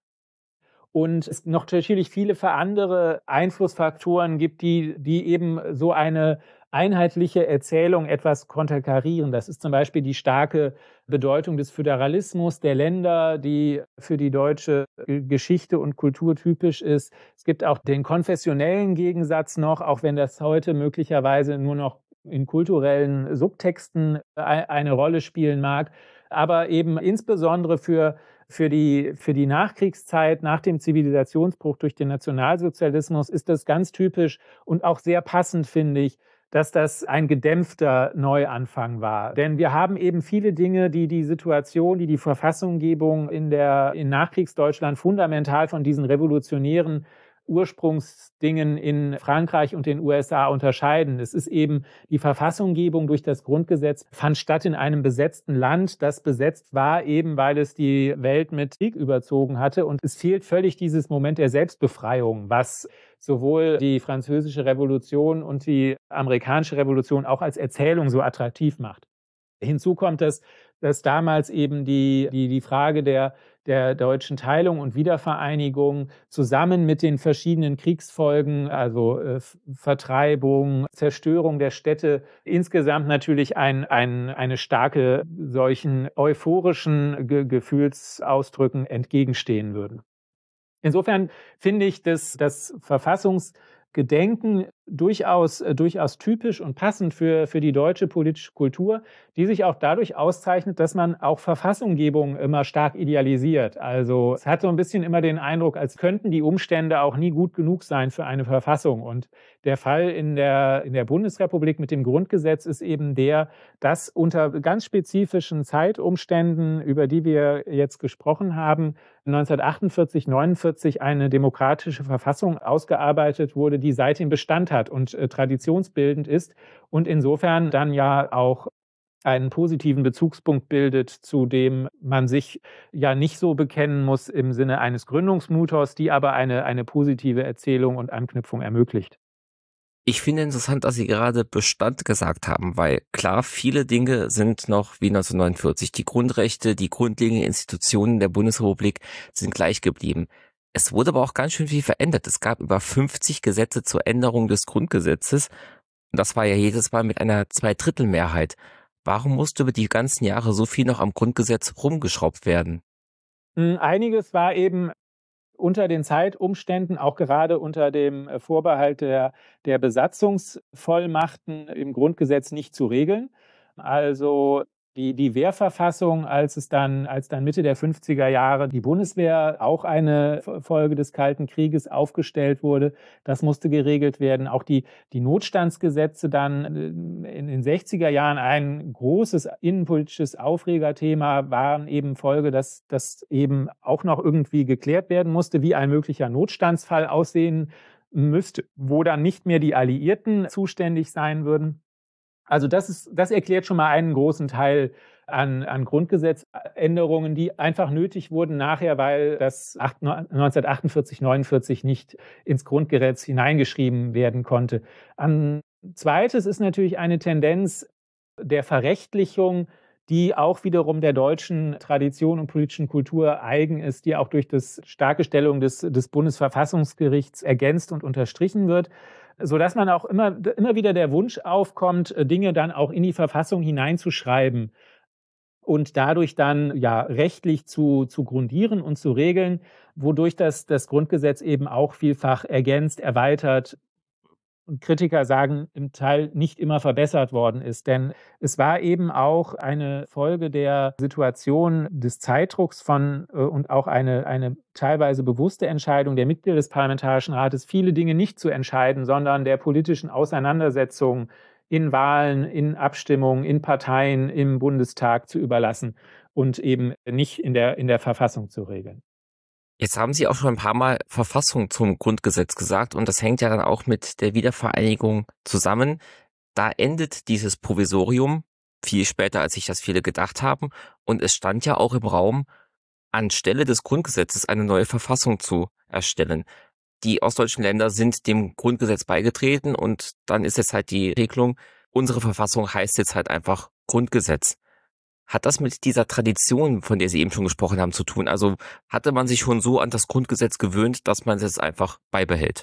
Und es noch natürlich viele andere Einflussfaktoren gibt, die, die eben so eine einheitliche Erzählung etwas konterkarieren. Das ist zum Beispiel die starke Bedeutung des Föderalismus der Länder, die für die deutsche Geschichte und Kultur typisch ist. Es gibt auch den konfessionellen Gegensatz noch, auch wenn das heute möglicherweise nur noch in kulturellen Subtexten eine Rolle spielen mag. Aber eben insbesondere für Für die, für die Nachkriegszeit, nach dem Zivilisationsbruch durch den Nationalsozialismus ist das ganz typisch und auch sehr passend, finde ich, dass das ein gedämpfter Neuanfang war. Denn wir haben eben viele Dinge, die die Situation, die die Verfassunggebung in der, in Nachkriegsdeutschland fundamental von diesen revolutionären Ursprungsdingen in Frankreich und den U S A unterscheiden. Es ist eben die Verfassunggebung durch das Grundgesetz fand statt in einem besetzten Land, das besetzt war, eben weil es die Welt mit Krieg überzogen hatte. Und es fehlt völlig dieses Moment der Selbstbefreiung, was sowohl die Französische Revolution und die amerikanische Revolution auch als Erzählung so attraktiv macht. Hinzu kommt, dass, dass damals eben die, die, die Frage der, der deutschen Teilung und Wiedervereinigung zusammen mit den verschiedenen Kriegsfolgen, also äh, Vertreibung, Zerstörung der Städte, insgesamt natürlich ein, ein, eine starke solchen euphorischen Ge- Gefühlsausdrücken entgegenstehen würden. Insofern finde ich, dass das Verfassungsgedenken durchaus, äh, durchaus typisch und passend für, für die deutsche politische Kultur, die sich auch dadurch auszeichnet, dass man auch Verfassunggebung immer stark idealisiert. Also es hat so ein bisschen immer den Eindruck, als könnten die Umstände auch nie gut genug sein für eine Verfassung. Und der Fall in der, in der Bundesrepublik mit dem Grundgesetz ist eben der, dass unter ganz spezifischen Zeitumständen, über die wir jetzt gesprochen haben, neunzehnhundertachtundvierzig, neunundvierzig eine demokratische Verfassung ausgearbeitet wurde, die seitdem Bestand hat und äh, traditionsbildend ist und insofern dann ja auch einen positiven Bezugspunkt bildet, zu dem man sich ja nicht so bekennen muss im Sinne eines Gründungsmythos, die aber eine, eine positive Erzählung und Anknüpfung ermöglicht. Ich finde interessant, dass Sie gerade Bestand gesagt haben, weil klar, viele Dinge sind noch wie neunzehnhundertneunundvierzig. Die Grundrechte, die grundlegenden Institutionen der Bundesrepublik sind gleich geblieben. Es wurde aber auch ganz schön viel verändert. Es gab über fünfzig Gesetze zur Änderung des Grundgesetzes. Und das war ja jedes Mal mit einer Zweidrittelmehrheit. Warum musste über die ganzen Jahre so viel noch am Grundgesetz rumgeschraubt werden? Einiges war eben unter den Zeitumständen, auch gerade unter dem Vorbehalt der, der Besatzungsvollmachten im Grundgesetz nicht zu regeln. Also die, die Wehrverfassung, als es dann, als dann Mitte der fünfziger Jahre die Bundeswehr, auch eine Folge des Kalten Krieges, aufgestellt wurde, das musste geregelt werden. Auch die, die Notstandsgesetze dann in den sechziger Jahren, ein großes innenpolitisches Aufregerthema, waren eben Folge, dass das eben auch noch irgendwie geklärt werden musste, wie ein möglicher Notstandsfall aussehen müsste, wo dann nicht mehr die Alliierten zuständig sein würden. Also das ist, das erklärt schon mal einen großen Teil an, an Grundgesetzänderungen, die einfach nötig wurden nachher, weil das neunzehnhundertachtundvierzig, neunundvierzig nicht ins Grundgesetz hineingeschrieben werden konnte. Ein zweites ist natürlich eine Tendenz der Verrechtlichung, die auch wiederum der deutschen Tradition und politischen Kultur eigen ist, die auch durch das starke Stellung des, des Bundesverfassungsgerichts ergänzt und unterstrichen wird, sodass man auch immer, immer wieder der Wunsch aufkommt, Dinge dann auch in die Verfassung hineinzuschreiben und dadurch dann ja rechtlich zu, zu grundieren und zu regeln, wodurch das, das Grundgesetz eben auch vielfach ergänzt, erweitert und Kritiker sagen, im Teil nicht immer verbessert worden ist. Denn es war eben auch eine Folge der Situation des Zeitdrucks von äh, und auch eine, eine teilweise bewusste Entscheidung der Mitglieder des Parlamentarischen Rates, viele Dinge nicht zu entscheiden, sondern der politischen Auseinandersetzung in Wahlen, in Abstimmungen, in Parteien, im Bundestag zu überlassen und eben nicht in der, in der Verfassung zu regeln. Jetzt haben Sie auch schon ein paar Mal Verfassung zum Grundgesetz gesagt und das hängt ja dann auch mit der Wiedervereinigung zusammen. Da endet dieses Provisorium viel später, als sich das viele gedacht haben, und es stand ja auch im Raum, anstelle des Grundgesetzes eine neue Verfassung zu erstellen. Die ostdeutschen Länder sind dem Grundgesetz beigetreten und dann ist jetzt halt die Regelung, unsere Verfassung heißt jetzt halt einfach Grundgesetz. Hat das mit dieser Tradition, von der Sie eben schon gesprochen haben, zu tun? Also hatte man sich schon so an das Grundgesetz gewöhnt, dass man es jetzt einfach beibehält?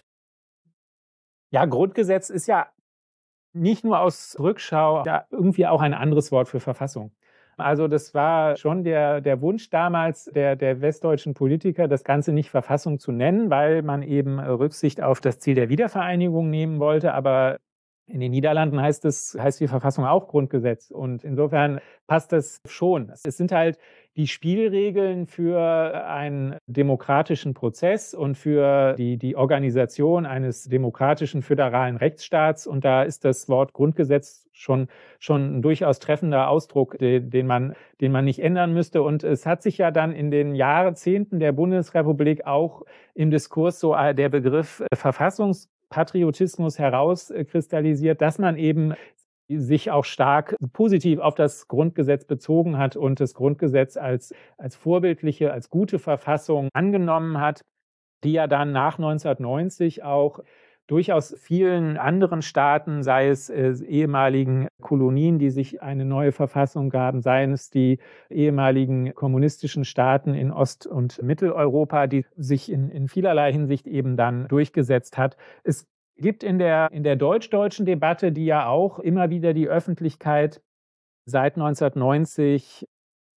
Ja, Grundgesetz ist ja nicht nur aus Rückschau ja irgendwie auch ein anderes Wort für Verfassung. Also das war schon der, der Wunsch damals der, der westdeutschen Politiker, das Ganze nicht Verfassung zu nennen, weil man eben Rücksicht auf das Ziel der Wiedervereinigung nehmen wollte. Aber in den Niederlanden heißt es, heißt die Verfassung auch Grundgesetz. Und insofern passt das schon. Es sind halt die Spielregeln für einen demokratischen Prozess und für die, die Organisation eines demokratischen föderalen Rechtsstaats. Und da ist das Wort Grundgesetz schon, schon ein durchaus treffender Ausdruck, den, den man, den man nicht ändern müsste. Und es hat sich ja dann in den Jahrzehnten der Bundesrepublik auch im Diskurs so der Begriff Verfassungs Patriotismus herauskristallisiert, dass man eben sich auch stark positiv auf das Grundgesetz bezogen hat und das Grundgesetz als, als vorbildliche, als gute Verfassung angenommen hat, die ja dann nach neunzehnhundertneunzig auch durchaus vielen anderen Staaten, sei es äh, ehemaligen Kolonien, die sich eine neue Verfassung gaben, seien es die ehemaligen kommunistischen Staaten in Ost- und Mitteleuropa, die sich in, in vielerlei Hinsicht eben dann durchgesetzt hat. Es gibt in der, in der deutsch-deutschen Debatte, die ja auch immer wieder die Öffentlichkeit seit neunzehnhundertneunzig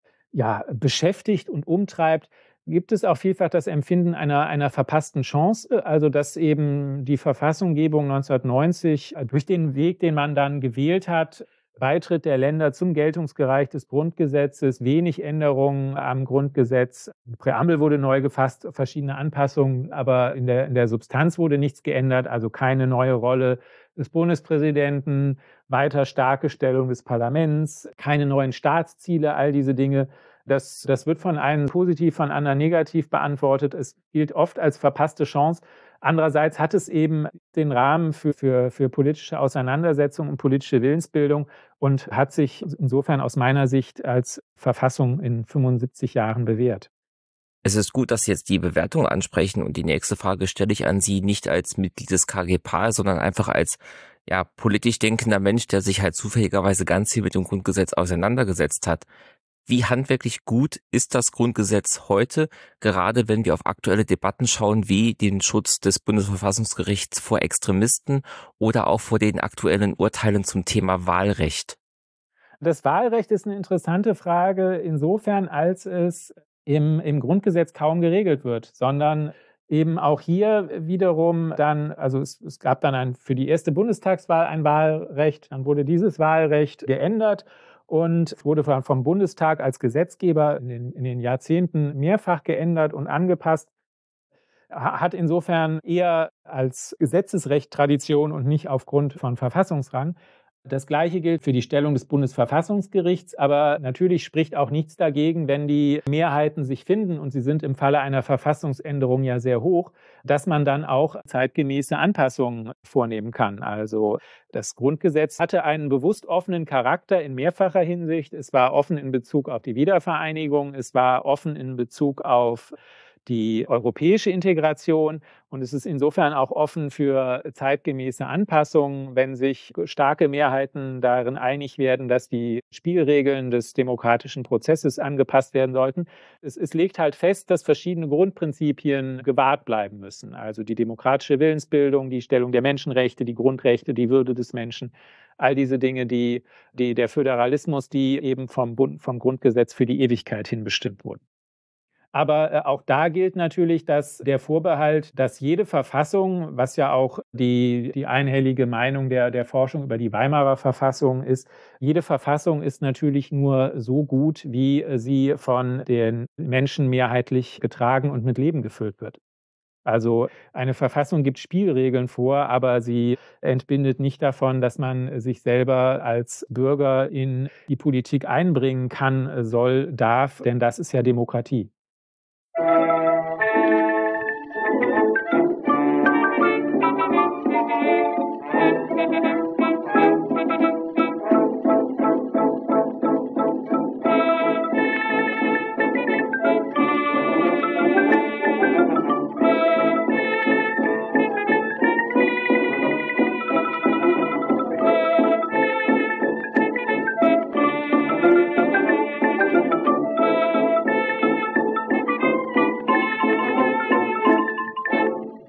ja, beschäftigt und umtreibt, gibt es auch vielfach das Empfinden einer, einer verpassten Chance, also dass eben die Verfassunggebung neunzehnhundertneunzig durch den Weg, den man dann gewählt hat, Beitritt der Länder zum Geltungsbereich des Grundgesetzes, wenig Änderungen am Grundgesetz, die Präambel wurde neu gefasst, verschiedene Anpassungen, aber in der, in der Substanz wurde nichts geändert, also keine neue Rolle des Bundespräsidenten, weiter starke Stellung des Parlaments, keine neuen Staatsziele, all diese Dinge. Das, das wird von einem positiv, von anderen negativ beantwortet. Es gilt oft als verpasste Chance. Andererseits hat es eben den Rahmen für, für, für politische Auseinandersetzung und politische Willensbildung und hat sich insofern aus meiner Sicht als Verfassung in fünfundsiebzig Jahren bewährt. Es ist gut, dass Sie jetzt die Bewertung ansprechen und die nächste Frage stelle ich an Sie nicht als Mitglied des K G P A, sondern einfach als ja, politisch denkender Mensch, der sich halt zufälligerweise ganz viel mit dem Grundgesetz auseinandergesetzt hat. Wie handwerklich gut ist das Grundgesetz heute, gerade wenn wir auf aktuelle Debatten schauen, wie den Schutz des Bundesverfassungsgerichts vor Extremisten oder auch vor den aktuellen Urteilen zum Thema Wahlrecht? Das Wahlrecht ist eine interessante Frage insofern, als es im, im Grundgesetz kaum geregelt wird, sondern eben auch hier wiederum dann, also es, es gab dann ein, für die erste Bundestagswahl ein Wahlrecht, dann wurde dieses Wahlrecht geändert. Und es wurde vom Bundestag als Gesetzgeber in den, in den Jahrzehnten mehrfach geändert und angepasst, hat insofern eher als Gesetzesrecht Tradition und nicht aufgrund von Verfassungsrang. Das Gleiche gilt für die Stellung des Bundesverfassungsgerichts, aber natürlich spricht auch nichts dagegen, wenn die Mehrheiten sich finden, und sie sind im Falle einer Verfassungsänderung ja sehr hoch, dass man dann auch zeitgemäße Anpassungen vornehmen kann. Also das Grundgesetz hatte einen bewusst offenen Charakter in mehrfacher Hinsicht. Es war offen in Bezug auf die Wiedervereinigung, es war offen in Bezug auf die europäische Integration, und es ist insofern auch offen für zeitgemäße Anpassungen, wenn sich starke Mehrheiten darin einig werden, dass die Spielregeln des demokratischen Prozesses angepasst werden sollten. Es, es legt halt fest, dass verschiedene Grundprinzipien gewahrt bleiben müssen, also die demokratische Willensbildung, die Stellung der Menschenrechte, die Grundrechte, die Würde des Menschen, all diese Dinge, die, die der Föderalismus, die eben vom, Bund, vom Grundgesetz für die Ewigkeit hin bestimmt wurden. Aber äh, auch da gilt natürlich, dass der Vorbehalt, dass jede Verfassung, was ja auch die, die einhellige Meinung der, der Forschung über die Weimarer Verfassung ist, jede Verfassung ist natürlich nur so gut, wie sie von den Menschen mehrheitlich getragen und mit Leben gefüllt wird. Also eine Verfassung gibt Spielregeln vor, aber sie entbindet nicht davon, dass man sich selber als Bürger in die Politik einbringen kann, soll, darf, denn das ist ja Demokratie.